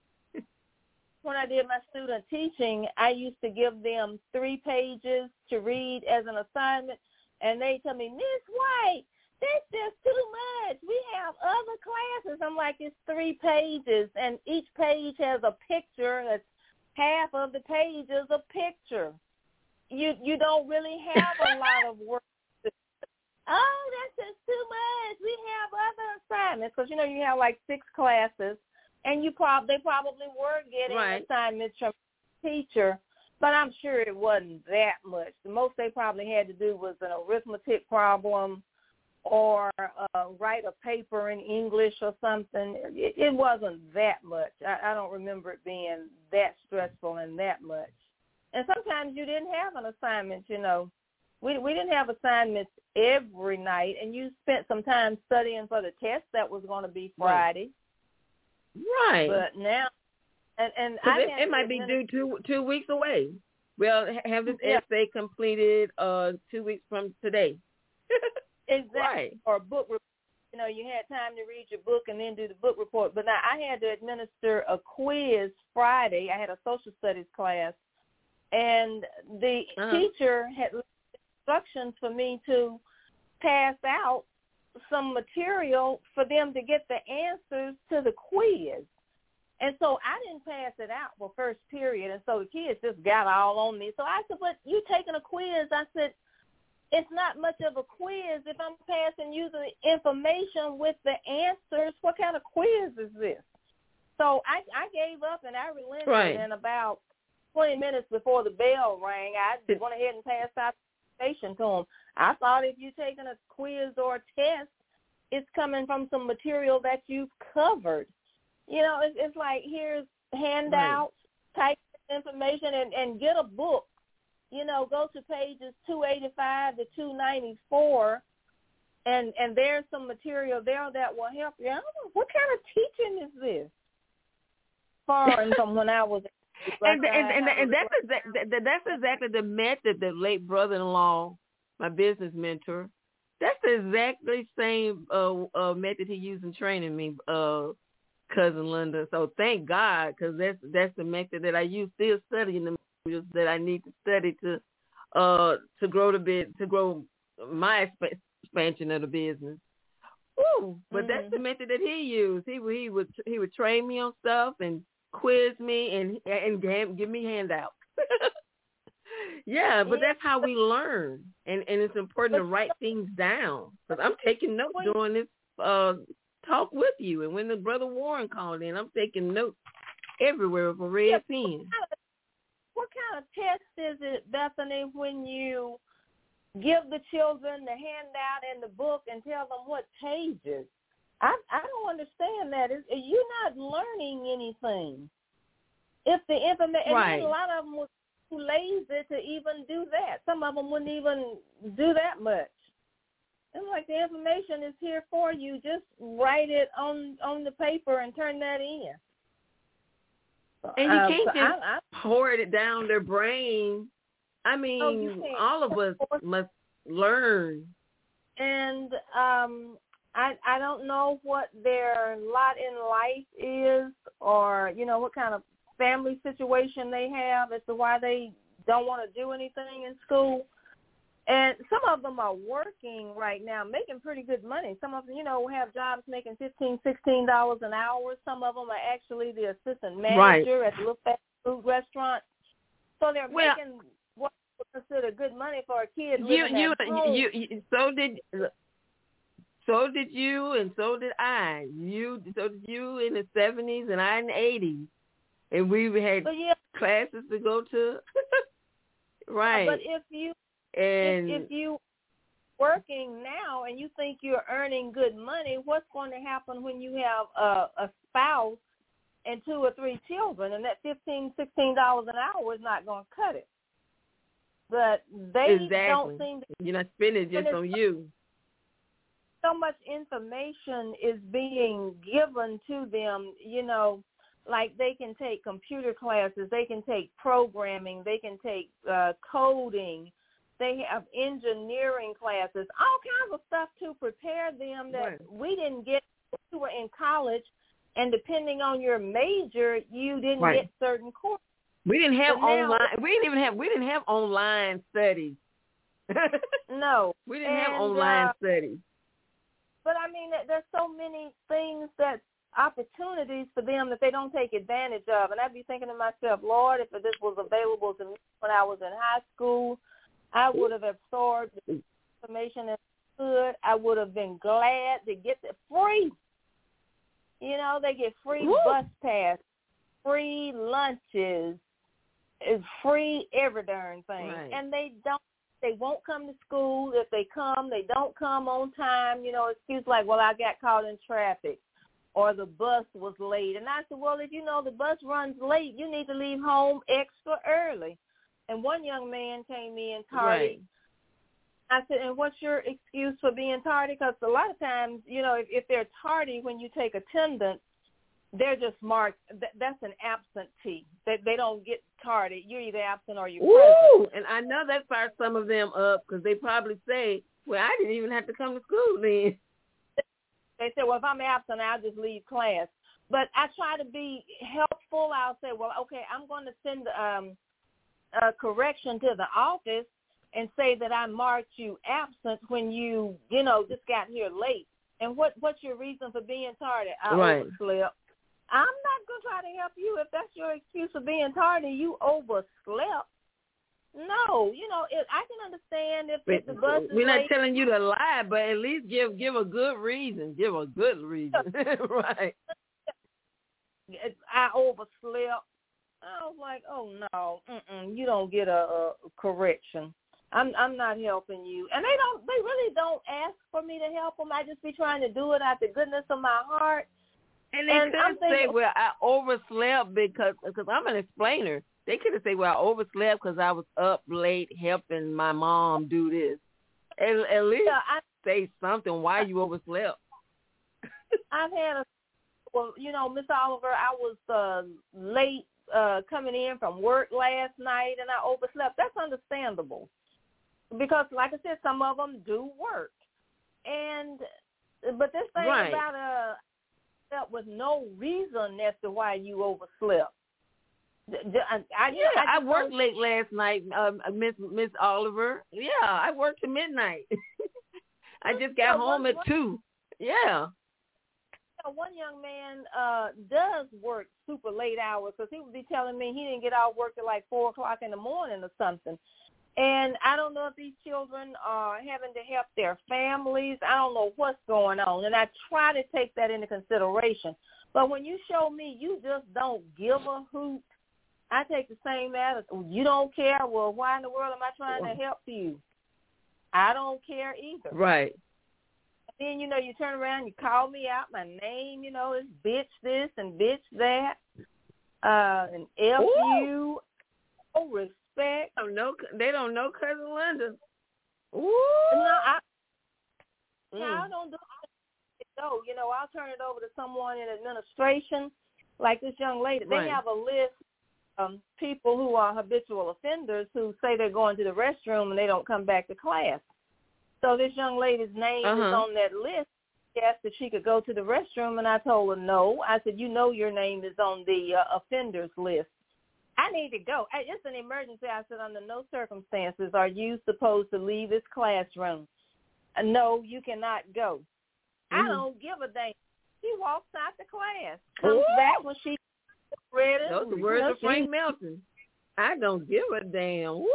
when I did my student teaching, I used to give them three pages to read as an assignment, and they tell me, Miss White, that's just too much. We have other classes. I'm like, it's three pages, and each page has a picture. That's half of the page is a picture. You you don't really have a lot of work. To, oh, that's just too much. We have other assignments because you know you have like six classes, and you prob they probably were getting Right. assignments from the teacher, but I'm sure it wasn't that much. The most they probably had to do was an arithmetic problem, or uh, write a paper in English or something. It, it wasn't that much. I, I don't remember it being that stressful and that much. And sometimes you didn't have an assignment, you know. We we didn't have assignments every night, and you spent some time studying for the test that was going to be Friday. Right. But now, and, and 'Cause I it, had it might to be administer- due two two weeks away. Well, ha- have this Yeah. essay completed uh two weeks from today. exactly, Right. or a book report. You know, you had time to read your book and then do the book report. But now I had to administer a quiz Friday. I had a social studies class, and the Uh-huh. teacher had instructions for me to pass out some material for them to get the answers to the quiz. And so I didn't pass it out for first period, and so the kids just got all on me. So I said, but you taking a quiz? I said, it's not much of a quiz if I'm passing you the information with the answers. What kind of quiz is this? So I, I gave up and I relented, Right. and about twenty minutes before the bell rang, I went ahead and passed out the information to them. I thought if you're taking a quiz or a test, it's coming from some material that you've covered. You know, it's, it's like, here's handouts, type information, and, and get a book. You know, go to pages two eighty-five to two ninety-four, and, and there's some material there that will help you. I don't know, what kind of teaching is this? Foreign from when I was And and and, and that's exactly that, that's exactly the method that late brother-in-law, my business mentor, that's the exactly same uh, uh, method he used in training me, uh, cousin Linda. So thank God, because that's that's the method that I use, still studying the materials that I need to study to uh to grow the bit to grow my exp- expansion of the business. Woo! But Mm-hmm. that's the method that he used. He would he would he would train me on stuff and quiz me and and give, give me handouts. Yeah, but Yeah. that's how we learn, and and it's important to write things down. Because I'm taking notes during this uh talk with you, and when the brother Warren called in, I'm taking notes everywhere with a red Yeah, pen. What kind of test is it, Bethany, when you give the children the handout and the book and tell them what pages? I I don't understand that. Is you're not learning anything. If the information, Right. and a lot of them were too lazy to even do that. Some of them wouldn't even do that much. It's like the information is here for you. Just write it on on the paper and turn that in. And you Uh, can't so just I, I, pour it down their brain. I mean, Oh, you can't. all of us must learn. and um, I I don't know what their lot in life is, or you know what kind of family situation they have as to why they don't want to do anything in school. And some of them are working right now, making pretty good money. Some of them, you know, have jobs making fifteen, sixteen dollars an hour. Some of them are actually the assistant manager at a little fast food restaurant. So they're Well, making what we consider good money for a kid You, living you, at home. you, you, so did, so did you, and so did I. You, so did you in the seventies, and I in the eighties, and we had But yeah, classes to go to. Right. but if you and if, if you working now and you think you're earning good money, what's going to happen when you have a, a spouse and two or three children, and that fifteen, sixteen dollars an hour is not going to cut it? But they exactly. don't seem to. You're not spending just it's on you. So much information is being given to them, you know, like they can take computer classes, they can take programming, they can take uh, coding, they have engineering classes, all kinds of stuff to prepare them that right. we didn't get when we were in college. And depending on your major, you didn't right. get certain courses. We didn't have But now, online. We didn't even have. We didn't have online studies. no, we didn't and, have online uh, studies. But I mean, there's so many things that opportunities for them that they don't take advantage of. And I'd be thinking to myself, Lord, if this was available to me when I was in high school, I would have absorbed the information that I could. I would have been glad to get it free. You know, they get free Woo. bus pass, free lunches, is free every darn thing. Right. And they don't, they won't come to school. If they come, they don't come on time. You know, excuse like, well, I got caught in traffic or the bus was late. And I said, well, if you know the bus runs late, you need to leave home extra early. And one young man came in tardy. Right. I said, and what's your excuse for being tardy? Because a lot of times, you know, if, if they're tardy when you take attendance, they're just marked, that, that's an absentee. They, they don't get tardy. You're either absent or you're Ooh, present. and I know that fires some of them up because they probably say, well, I didn't even have to come to school then. They say, well, if I'm absent, I'll just leave class. But I try to be helpful. I'll say, well, okay, I'm going to send um, a correction to the office and say that I marked you absent when you, you know, just got here late. And what what's your reason for being tardy? I Right. overslept. I'm not going to try to help you if that's your excuse for being tardy. You overslept. No, you know, it, I can understand if, if the bus is We're not late. telling you to lie, but at least give give a good reason. Give a good reason. Right. I overslept. I was like, oh, no, mm-mm, you don't get a, a correction. I'm I'm not helping you. And they don't, they really don't ask for me to help them. I just be trying to do it out the goodness of my heart. And they And could I'm say, thinking, well, I overslept because because I'm an explainer. They could have said, well, I overslept because I was up late helping my mom do this. At, at least yeah, I, say something why you overslept. I've had a, well, you know, Miss Oliver, I was uh, late uh, coming in from work last night and I overslept. That's understandable because, like I said, some of them do work. And, but this thing Right. about uh, with no reason as to why you overslept. I, I, Yeah, I, I worked late last night, um, Miss Miss Oliver. Yeah, I worked to midnight. I just got Yeah, home one- at one- two. Yeah. One young man uh, does work super late hours because he would be telling me he didn't get out of work till like four o'clock in the morning or something. And I don't know if these children are having to help their families. I don't know what's going on. And I try to take that into consideration. But when you show me you just don't give a hoot, I take the same attitude. You don't care? Well, why in the world am I trying to help you? I don't care either. Right. Then, you know, you turn around, you call me out, my name, you know, is bitch this and bitch that, uh, and F Ooh. you, no respect. They don't know, they don't know Cousin Linda. Ooh. No, I, Mm. no, I don't do it. No, you know, I'll turn it over to someone in administration, like this young lady. They Right. have a list of um, people who are habitual offenders who say they're going to the restroom and they don't come back to class. So this young lady's name Uh-huh. is on that list. She asked if she could go to the restroom, and I told her no. I said, you know your name is on the uh, offenders list. I need to go. I, it's an emergency. I said, under no circumstances are you supposed to leave this classroom. Uh, no, you cannot go. Mm-hmm. I don't give a damn. She walks out the class, comes Ooh. back when she ready. Those are the words you know, of Frank Melton. I don't give a damn. Woo.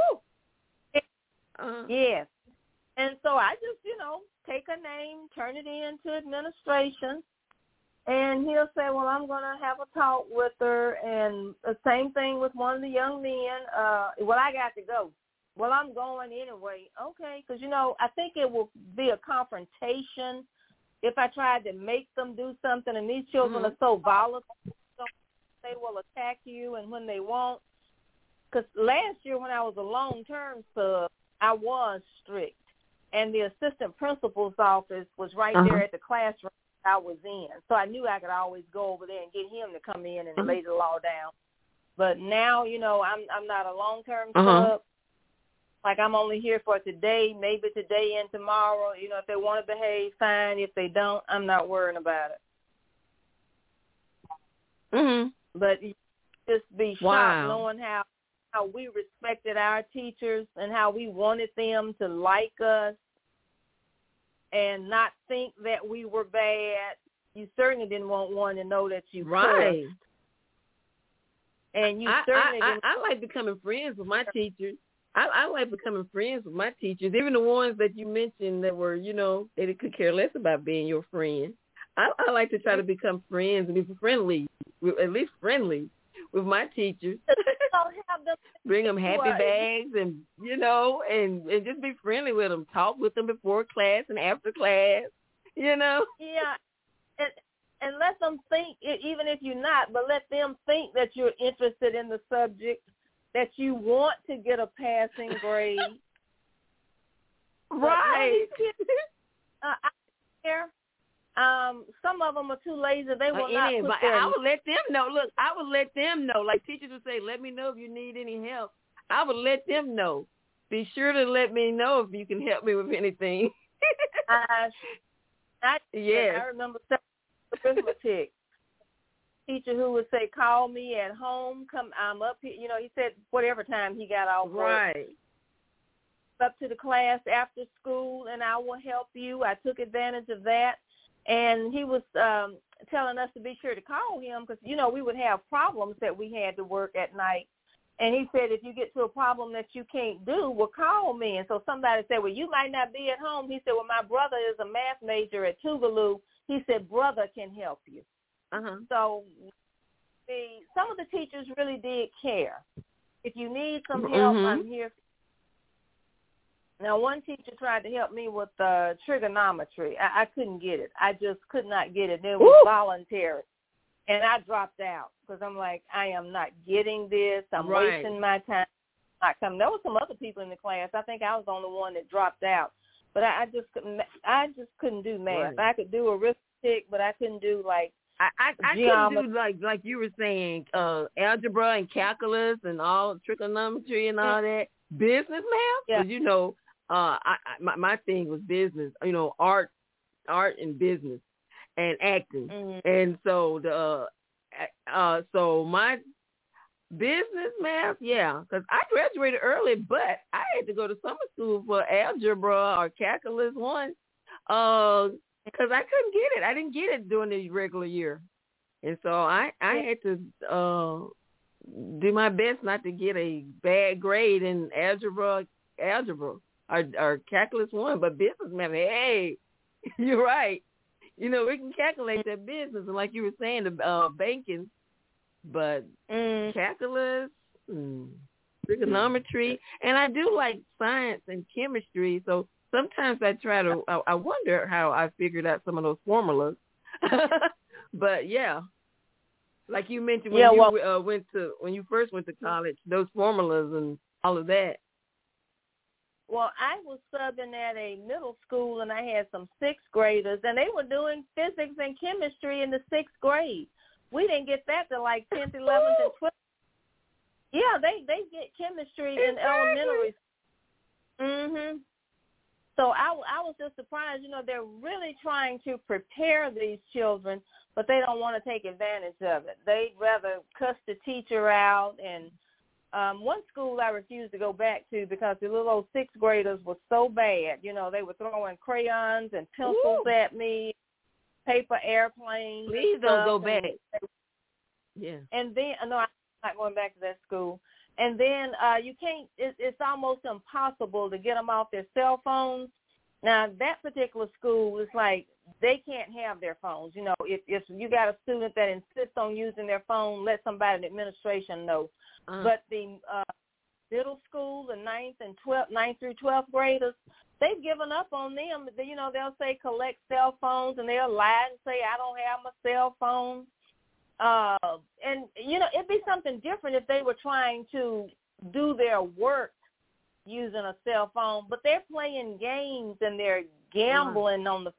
Uh, Yes. And so I just, you know, take a name, turn it in to administration, and he'll say, well, I'm going to have a talk with her. And the same thing with one of the young men. Uh, well, I got to go. Well, I'm going anyway. Okay, because, you know, I think it will be a confrontation if I tried to make them do something, and these children Mm-hmm. are so volatile, they will attack you, and when they won't. Because last year when I was a long-term sub, I was strict. And the assistant principal's office was right Uh-huh. there at the classroom. I was in. So I knew I could always go over there and get him to come in and uh-huh. lay the law down. But now, you know, I'm I'm not a long-term uh-huh. sub. Like, I'm only here for today, maybe today and tomorrow. You know, if they want to behave, fine. If they don't, I'm not worrying about it. Mm-hmm. But you just be shocked wow. knowing how, how we respected our teachers and how we wanted them to like us and not think that we were bad. You certainly didn't want one to know that you right. cussed. And you I, certainly I, didn't. I, I like becoming friends with my teachers. I, I like becoming friends with my teachers, even the ones that you mentioned that were, you know, they could care less about being your friend. I, I like to try to become friends and be friendly, at least friendly with my teachers. Bring them happy bags and, you know, and, and just be friendly with them. Talk with them before class and after class, you know. Yeah, and, and let them think, even if you're not, but let them think that you're interested in the subject, that you want to get a passing grade. Right. uh, I care. Um, some of them are too lazy. They will uh, not any, put but their... I would let them know. Look, I would let them know. Like teachers would say, let me know if you need any help. I would let them know. Be sure to let me know if you can help me with anything. I, I, yes. I remember arithmetic. Teacher who would say, call me at home, come, I'm up here. You know, he said whatever time he got off work. Right. Up to the class after school, and I will help you. I took advantage of that. And he was um, telling us to be sure to call him because, you know, we would have problems that we had to work at night. And he said, if you get to a problem that you can't do, well, call me. And so somebody said, well, you might not be at home. He said, well, my brother is a math major at Tougaloo. He said, brother can help you. Uh-huh. So the some of the teachers really did care. If you need some help, mm-hmm. I'm here. Now, one teacher tried to help me with uh, trigonometry. I, I couldn't get it. I just could not get it. It was Woo! voluntary. And I dropped out because I'm like, I am not getting this. I'm right. wasting my time. Not coming. There were some other people in the class. I think I was the only one that dropped out. But I, I just couldn't. I just couldn't do math. Right. I could do arithmetic, but I couldn't do like I, I, I geometry. couldn't do like like you were saying, uh, algebra and calculus and all trigonometry and all that. Business math, yeah. Because you know, uh, I, I my my thing was business. You know, art, art and business, and acting. Mm-hmm. And so the uh, uh, so my business math, yeah, because I graduated early, but I had to go to summer school for algebra or calculus one. Uh. Because I couldn't get it. I didn't get it during the regular year. And so I, I had to uh, do my best not to get a bad grade in algebra, algebra or, or calculus one. But business math, hey, you're right. You know, we can calculate that business. And like you were saying, the uh, banking, but mm. calculus, mm, trigonometry, and I do like science and chemistry. So sometimes I try to, I, I wonder how I figured out some of those formulas. But yeah, like you mentioned when yeah, you well, uh, went to, when you first went to college, those formulas and all of that. Well, I was subbing at a middle school, and I had some sixth graders, and they were doing physics and chemistry in the sixth grade. We didn't get that till like tenth, eleventh, and twelfth. Yeah, they, they get chemistry exactly. in elementary. Mm-hmm. So I, I was just surprised. You know, they're really trying to prepare these children, but they don't want to take advantage of it. They'd rather cuss the teacher out. And um, one school I refused to go back to because the little old sixth graders were so bad. You know, they were throwing crayons and pencils Ooh. at me, paper airplanes. Please don't go back. And, yeah. And then, no, I'm not going back to that school. And then uh, you can't, it, it's almost impossible to get them off their cell phones. Now, that particular school is like they can't have their phones. You know, if, if you got a student that insists on using their phone, let somebody in the administration know. Uh-huh. But the uh, middle school, the ninth and twelfth, ninth through twelfth graders, they've given up on them. You know, they'll say collect cell phones, and they'll lie and say, I don't have my cell phone. Uh, and, you know, it'd be something different if they were trying to do their work using a cell phone, but they're playing games and they're gambling mm. on the phone.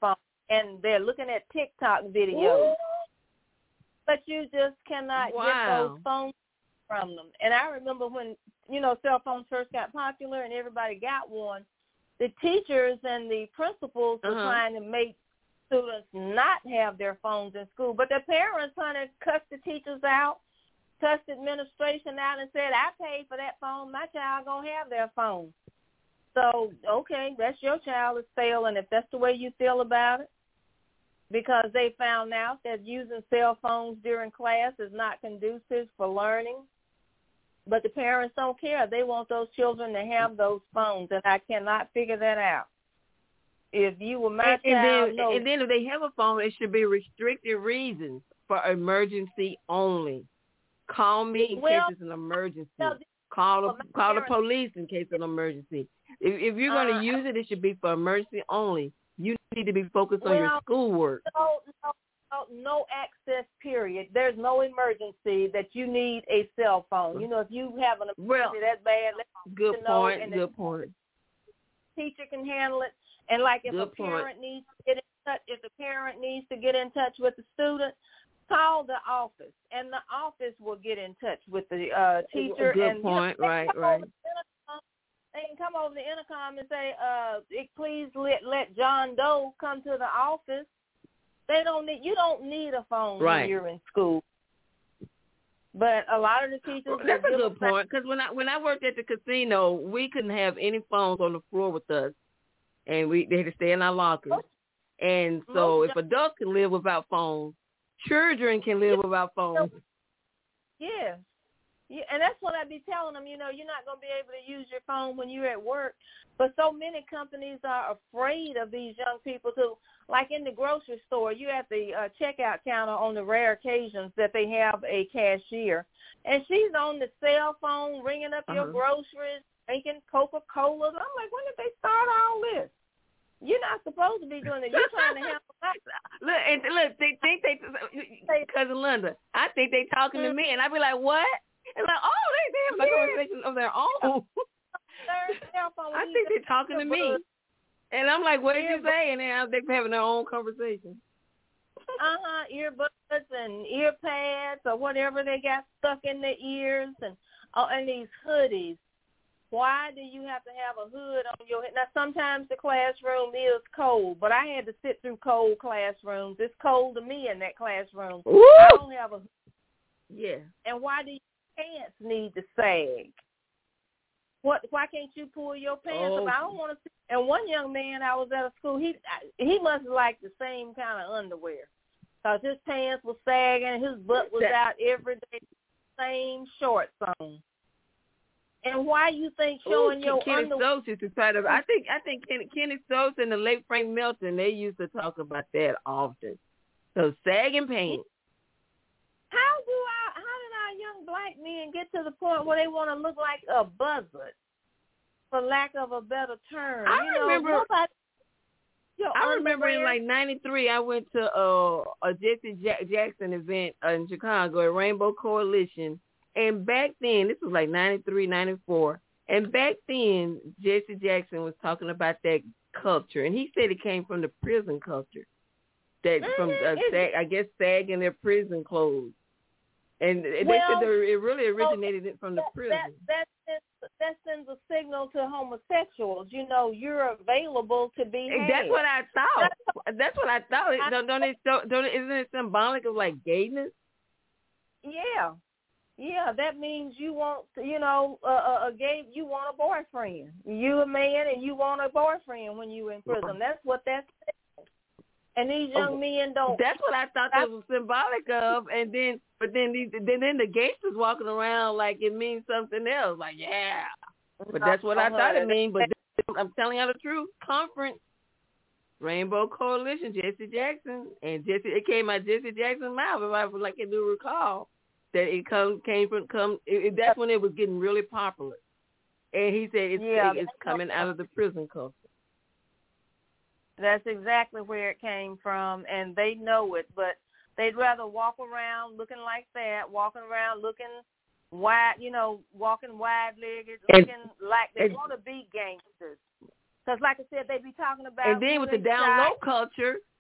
and they're looking at TikTok videos. Ooh. But you just cannot wow. get those phones from them. And I remember when, you know, cell phones first got popular and everybody got one, the teachers and the principals were uh-huh. trying to make students not have their phones in school. But the parents kind of cussed the teachers out, cussed administration out, and said, I paid for that phone. My child going to have their phone. So, okay, that's your child is failing if that's the way you feel about it. Because they found out that using cell phones during class is not conducive for learning. But the parents don't care. They want those children to have those phones, and I cannot figure that out. If you were my and, child, and then, no. and then if they have a phone, it should be restricted reasons for emergency only. Call me in well, case it's an emergency. No, call the, well, call parents, the police in case it's an emergency. If, if you're going to uh, use it, it should be for emergency only. You need to be focused well, on your schoolwork. No, no, no, no access period. There's no emergency that you need a cell phone. You know, if you have an emergency well, that's bad, let good know, point. and good point. Teacher can handle it. And like if good a parent point. needs to get in touch, if the parent needs to get in touch with the student, call the office, and the office will get in touch with the uh, teacher. Good and, point. You know, right, right. They can come over the intercom and say, uh, please let, let John Doe come to the office. They don't need, you don't need a phone right. when you're in school. But a lot of the teachers. Well, that's a good point, because when I when I worked at the casino, we couldn't have any phones on the floor with us, and we they had to stay in our lockers. And so, if adults can live without phones, children can live without phones. Yeah. Yeah, and that's what I be telling them, you know, you're not going to be able to use your phone when you're at work. But so many companies are afraid of these young people to, like in the grocery store, you're at the uh, checkout counter on the rare occasions that they have a cashier. And she's on the cell phone ringing up uh-huh. your groceries, drinking Coca-Cola. I'm like, when did they start all this? You're not supposed to be doing it. You're trying to help them out. Look, and look, they think they, Cousin Linda, I think they talking mm-hmm. to me, and I be like, what? And like, oh, they, they have a yeah. conversation of their own. I think they're talking to me. And I'm like, what did you say? And then they're having their own conversation. Uh-huh, earbuds and ear pads or whatever they got stuck in their ears and oh, and these hoodies. Why do you have to have a hood on your head? Now, sometimes the classroom is cold, but I had to sit through cold classrooms. It's cold to me in that classroom. Ooh. I don't have a hood. Yeah. And why do your pants need to sag? What? Why can't you pull your pants oh. up? I don't want to see. And one young man, I was at a school, he he must have liked the same kind of underwear. Because his pants were sagging and his butt was out every day, same shorts on. And why you think showing Ooh, your Kenny underwear? Stokes used to try to, I think I think Kenny, Kenny Stokes and the late Frank Melton, they used to talk about that often. So sagging pants. How do I? How did our young black men get to the point where they want to look like a buzzard, for lack of a better term? I you remember. Know, nobody, I remember in like ninety-three, I went to uh, a Jesse Jackson event in Chicago at Rainbow Coalition. And back then, this was like ninety-three, ninety-four, and back then, Jesse Jackson was talking about that culture, and he said it came from the prison culture, that mm-hmm. from, uh, sag, I guess, sagging their prison clothes. And they well, said that it really originated well, from the prison. That, that, that, that sends a signal to homosexuals. You know, you're available to be had. That's what I thought. That's what I thought. I, don't, don't it, don't, don't, isn't it symbolic of, like, gayness? Yeah. Yeah, that means you want, you know, uh, a gay, you want a boyfriend. You a man and you want a boyfriend when you in prison. That's what that says. And these young oh, men don't. That's what I thought that was symbolic of. And then, but then, these, then, then the gangsters walking around like it means something else. Like, yeah. But that's what I thought it mean. But I'm telling you the truth. Conference, Rainbow Coalition, Jesse Jackson, and Jesse. It came out Jesse Jackson's mouth, if I like I do recall. That it come came from come. It, it, that's when it was getting really popular, and he said it's, yeah, it's coming out of the prison culture. That's exactly where it came from, and they know it. But they'd rather walk around looking like that, walking around looking wide, you know, walking wide-legged, looking and, like they want to be gangsters. Because, like I said, they be talking about. And then with the down low culture.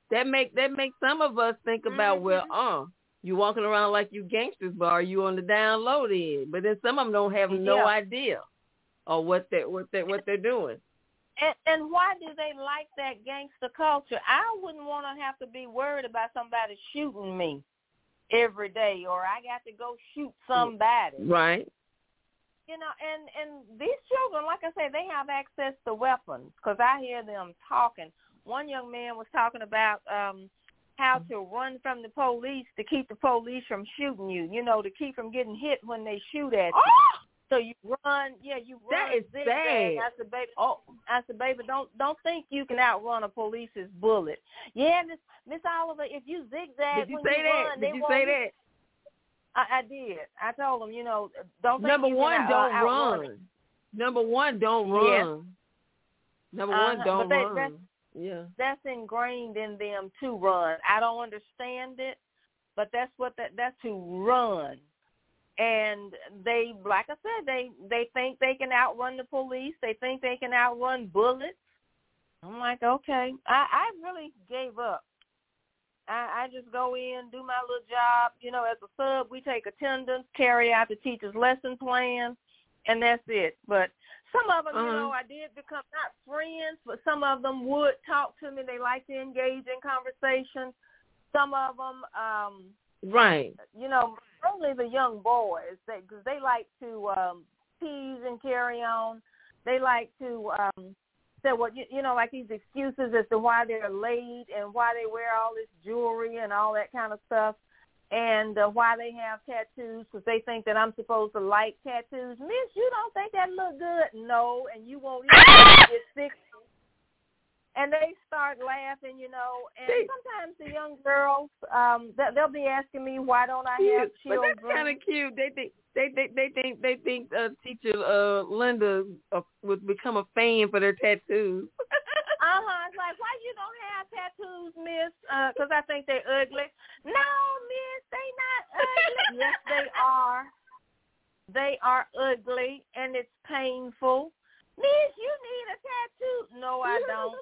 that make that make some of us think about, mm-hmm. well, uh, you walking around like you gangsters, but are you on the down low then? But then some of them don't have yeah. no idea of what they what they what they're doing. And, and why do they like that gangster culture? I wouldn't want to have to be worried about somebody shooting me every day, or I got to go shoot somebody. Right. You know, and, and these children, like I say, they have access to weapons because I hear them talking. One young man was talking about um, how to run from the police to keep the police from shooting you, you know, to keep from getting hit when they shoot at you. Oh! So you run, yeah, you run. That is zigzag. sad. I said, baby, oh, I said, baby, don't don't think you can outrun a police's bullet. Yeah, Miss Miss Oliver, if you zigzag Did you when say you that? run, Did they you won't say hit. that? I, I did. I told them, you know, don't think Number you one, can, uh, don't outrun run. it. Number one, don't Yeah. run. Number Uh-huh. one, don't But they, run. that's, yeah. that's ingrained in them to run. I don't understand it, but that's what that that's to run. And they, like I said, they, they think they can outrun the police. They think they can outrun bullets. I'm like, okay. I, I really gave up. I, I just go in, do my little job. You know, as a sub, we take attendance, carry out the teacher's lesson plan, and that's it. But some of them, uh-huh. you know, I did become not friends, but some of them would talk to me. They like to engage in conversation. Some of them, um, right. you know, only the young boys, because they, they like to um, tease and carry on. They like to um, say, well, you, you know, like these excuses as to why they're late and why they wear all this jewelry and all that kind of stuff, and uh, why they have tattoos, because they think that I'm supposed to like tattoos. Miss, you don't think that look good? No, and you won't even get sick. And they start laughing, you know, and they, sometimes the young girls, um, they'll be asking me, why don't I have cute, children? But that's kind of cute. They think they they they think they think uh, teacher uh, Linda uh, would become a fan for their tattoos. uh huh. It's like, why you don't have tattoos, Miss? Because uh, I think they're ugly. No, Miss, they not ugly. Yes, they are. They are ugly, and it's painful. Miss, you need a tattoo. No, I don't.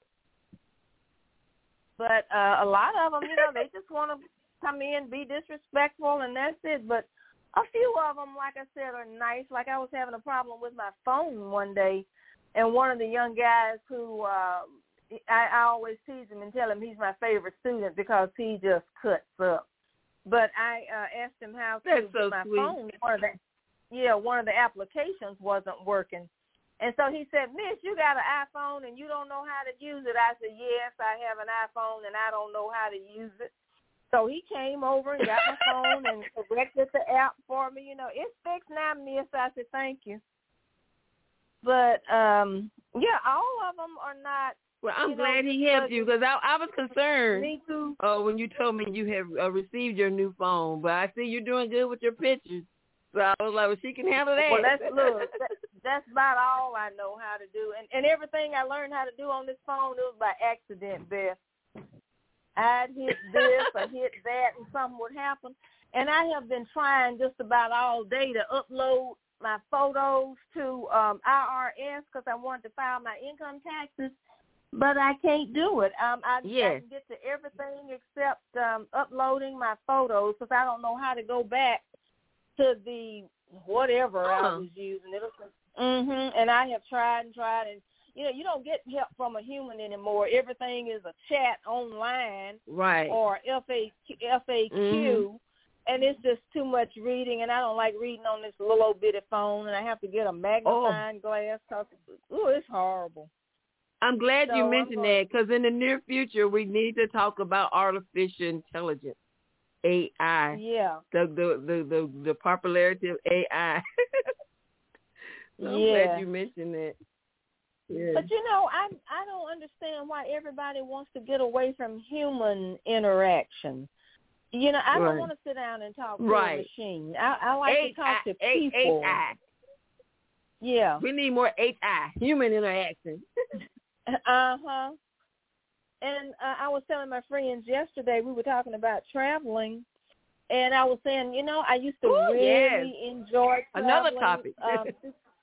But uh, a lot of them, you know, they just want to come in, be disrespectful, and that's it. But a few of them, like I said, are nice. Like I was having a problem with my phone one day, and one of the young guys who uh, I, I always tease him and tell him he's my favorite student because he just cuts up. But I uh, asked him how to that's get so my sweet. phone. One of the, yeah, one of the applications wasn't working. And so he said, Miss, you got an iPhone and you don't know how to use it. I said, yes, I have an iPhone and I don't know how to use it. So he came over and got my phone and corrected the app for me. You know, it's fixed now, Miss. I said, thank you. But, um, yeah, all of them are not. Well, I'm you glad know, he helped you because I, I was concerned. Me too. Uh, when you told me you have uh, received your new phone. But I see you're doing good with your pictures. So I was like, well, she can handle that. Well, that's, look, that, that's about all I know how to do. And, and everything I learned how to do on this phone, it was by accident, Beth. I'd hit this or hit that and something would happen. And I have been trying just about all day to upload my photos to um, I R S because I wanted to file my income taxes, but I can't do it. Um, I, yes. I can get to everything except um, uploading my photos because I don't know how to go back to the whatever uh-huh. I was using. It was, mm-hmm, and I have tried and tried, and you know, you don't get help from a human anymore. Everything is a chat online, right? Or F A Q, F A Q, mm-hmm. and it's just too much reading, and I don't like reading on this little old bitty phone, and I have to get a magnifying oh. glass. Cause ooh, it's horrible. I'm glad so you mentioned going, that because in the near future we need to talk about artificial intelligence. A I. Yeah. The the the the, the popularity of A I. so I'm yeah. glad you mentioned that. Yeah. But you know, I I don't understand why everybody wants to get away from human interaction. You know, I right. don't want to sit down and talk to right. a machine. I, I like A- to talk I- to A- people. A I. Yeah. We need more H I, human interaction. uh-huh. And uh, I was telling my friends yesterday, we were talking about traveling, and I was saying, you know, I used to Ooh, really yes. enjoy traveling. Another topic. um,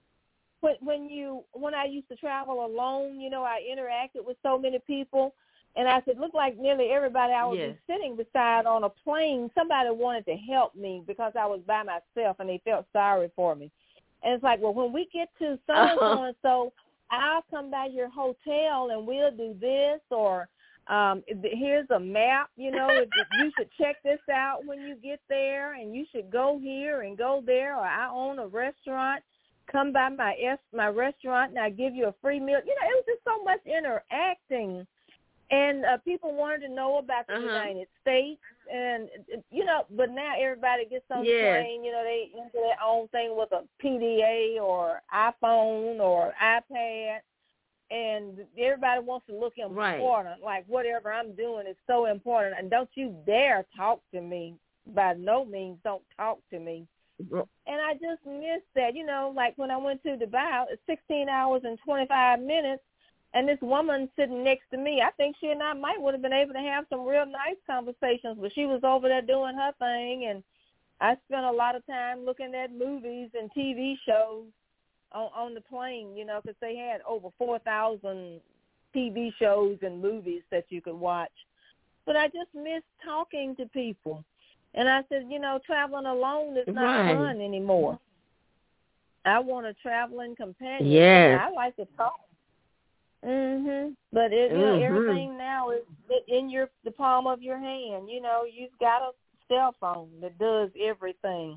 when, when you when I used to travel alone, you know, I interacted with so many people. And I said, look like nearly everybody I would Yes. be sitting beside on a plane, somebody wanted to help me because I was by myself and they felt sorry for me. And it's like, well, when we get to so-and-so and so, I'll come by your hotel and we'll do this, or um, here's a map, you know, you should check this out when you get there, and you should go here and go there, or I own a restaurant. Come by my my restaurant and I give you a free meal. You know, it was just so much interacting. And uh, people wanted to know about the uh-huh. United States, and you know, but now everybody gets on yes. the plane. You know, they into their own thing with a P D A or iPhone or iPad, and everybody wants to look important. Right. Like whatever I'm doing is so important, and don't you dare talk to me. By no means, don't talk to me. And I just missed that. You know, like when I went to Dubai, it's sixteen hours and twenty-five minutes. And this woman sitting next to me, I think she and I might would have been able to have some real nice conversations, but she was over there doing her thing, and I spent a lot of time looking at movies and T V shows on, on the plane, you know, because they had over four thousand T V shows and movies that you could watch. But I just missed talking to people. And I said, you know, traveling alone is not right. fun anymore. I want a traveling companion. Yes. I like to talk. Mhm. But it, you know, mm-hmm. everything now is in your the palm of your hand. You know, you've got a cell phone that does everything.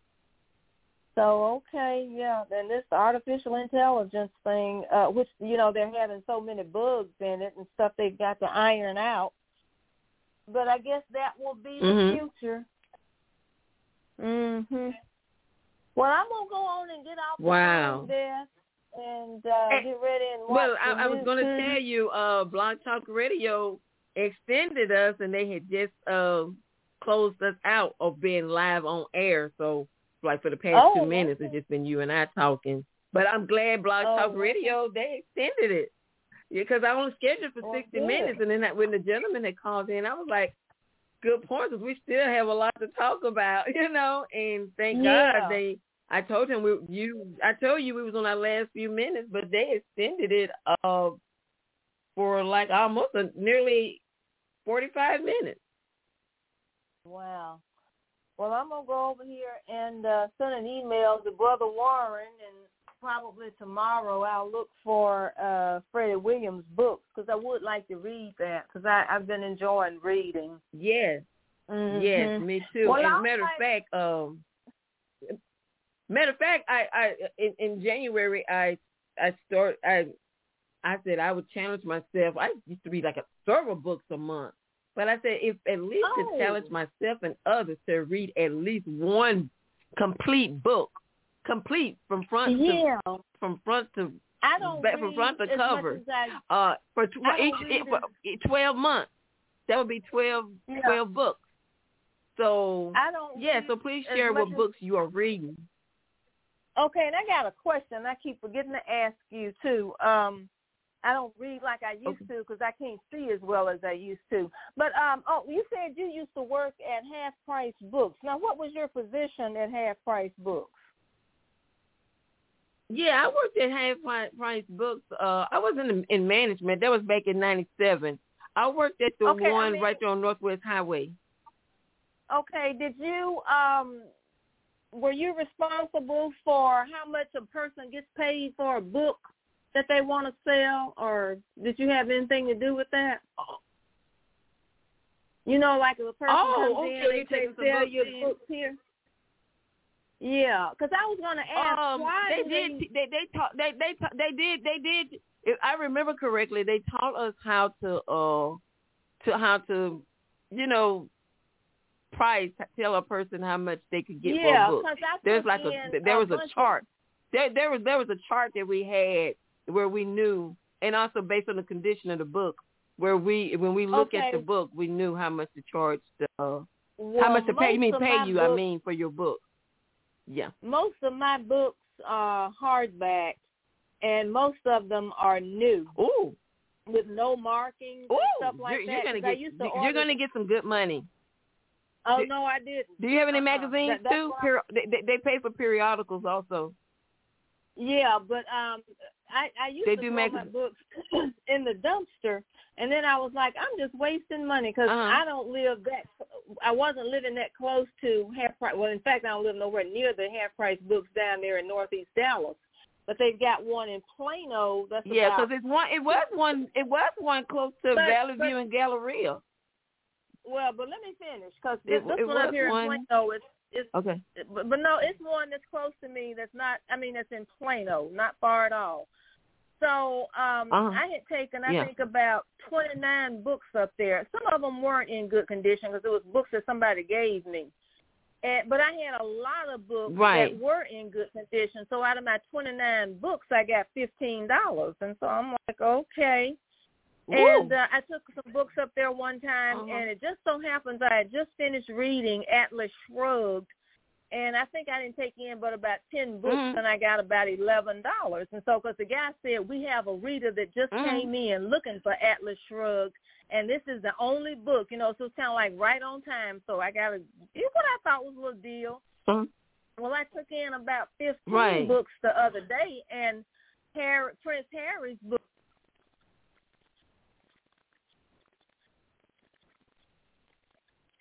So okay, yeah. And this artificial intelligence thing, uh, which you know they're having so many bugs in it and stuff they've got to iron out. But I guess that will be mm-hmm. the future. Mhm. Well, I'm gonna go on and get off wow. the phone there. And uh, hey, get ready and watch. Well, I, I was going to mm-hmm. tell you, uh, Blog Talk Radio extended us, and they had just uh, closed us out of being live on air. So, like for the past oh, two minutes, it's just been you and I talking. But I'm glad Blog oh, Talk Radio they extended it because I was scheduled for well, sixty good. minutes, and then that, when the gentleman had called in, I was like, "Good point, because we still have a lot to talk about, you know." And thank yeah. God they. I told him we you. I told you we was on our last few minutes, but they extended it uh, for like almost a, nearly forty-five minutes. Wow. Well, I'm gonna go over here and uh, send an email to Brother Warren, and probably tomorrow I'll look for uh, Freddie Williams' books because I would like to read that because I've been enjoying reading. Yes. Mm-hmm. Yes, me too. Well, As a I'll matter of like- fact, um. Matter of fact, I, I in, in January I I start I I said I would challenge myself. I used to read like a several books a month, but I said if at least oh. to challenge myself and others to read at least one complete book, complete from front yeah. to from front to I don't back read from front to as cover. Much as I, uh, for, tw- I for each read for twelve months, that would be twelve, yeah. twelve books. So I don't. Yeah, so please share what as, books you are reading. Okay, and I got a question I keep forgetting to ask you, too. Um, I don't read like I used okay. to because I can't see as well as I used to. But, um, oh, you said you used to work at Half Price Books. Now, what was your position at Half Price Books? Yeah, I worked at Half Price Books. Uh, I was in, in management. That was back in ninety-seven. I worked at the okay, one I mean, right there on Northwest Highway. Okay, did you... Um, were you responsible for how much a person gets paid for a book that they want to sell, or did you have anything to do with that? You know, like if a person oh, comes okay. in, they say, sell books your in. books here. Yeah, because I was going to ask Um, why they do did. They... They they taught. They they ta- they did. They did. If I remember correctly, they taught us how to uh to how to, you know, price, tell a person how much they could get yeah, for a book. I There's like a there was a chart. Of... There there was there was a chart that we had where we knew, and also based on the condition of the book, where we when we look okay. at the book, we knew how much to charge. The, uh, well, how much to pay? You mean pay you? Books, I mean for your book. Yeah. Most of my books are hardback, and most of them are new. Ooh. With no markings Ooh, and stuff like you're, that. You're gonna get to you're order... gonna get some good money. Oh do, no, I didn't. Do you have any uh-uh. magazines that, too? Peri- they, they they pay for periodicals also. Yeah, but um, I I used they to do throw mag- my books in the dumpster And then I was like, I'm just wasting money because uh-huh. I don't live that, I wasn't living that close to Half Price. Well, in fact, I don't live nowhere near the Half Price Books down there in Northeast Dallas. But they've got one in Plano. That's yeah, because it's one. It was one. It was one close to but, Valley but, View and Galleria. Well, but let me finish because this, It, this it one up here one. in Plano is is okay. But, but no, it's one that's close to me. That's not. I mean, that's in Plano, not far at all. So um, uh-huh. I had taken, I yeah. think, about twenty-nine books up there. Some of them weren't in good condition because it was books that somebody gave me. And, but I had a lot of books right. that were in good condition. So out of my twenty-nine books, I got fifteen dollars. And so I'm like, okay. Woo. And uh, I took some books up there one time, uh-huh. and it just so happens I had just finished reading Atlas Shrugged. And I think I didn't take in but about ten books, mm-hmm. and I got about eleven dollars. And so, because the guy said, we have a reader that just mm-hmm. came in looking for Atlas Shrugged, and this is the only book, you know, so it's kind of like right on time. So I got a, here's what I thought was a little deal. Uh-huh. Well, I took in about fifteen right. books the other day, and Harry, Prince Harry's book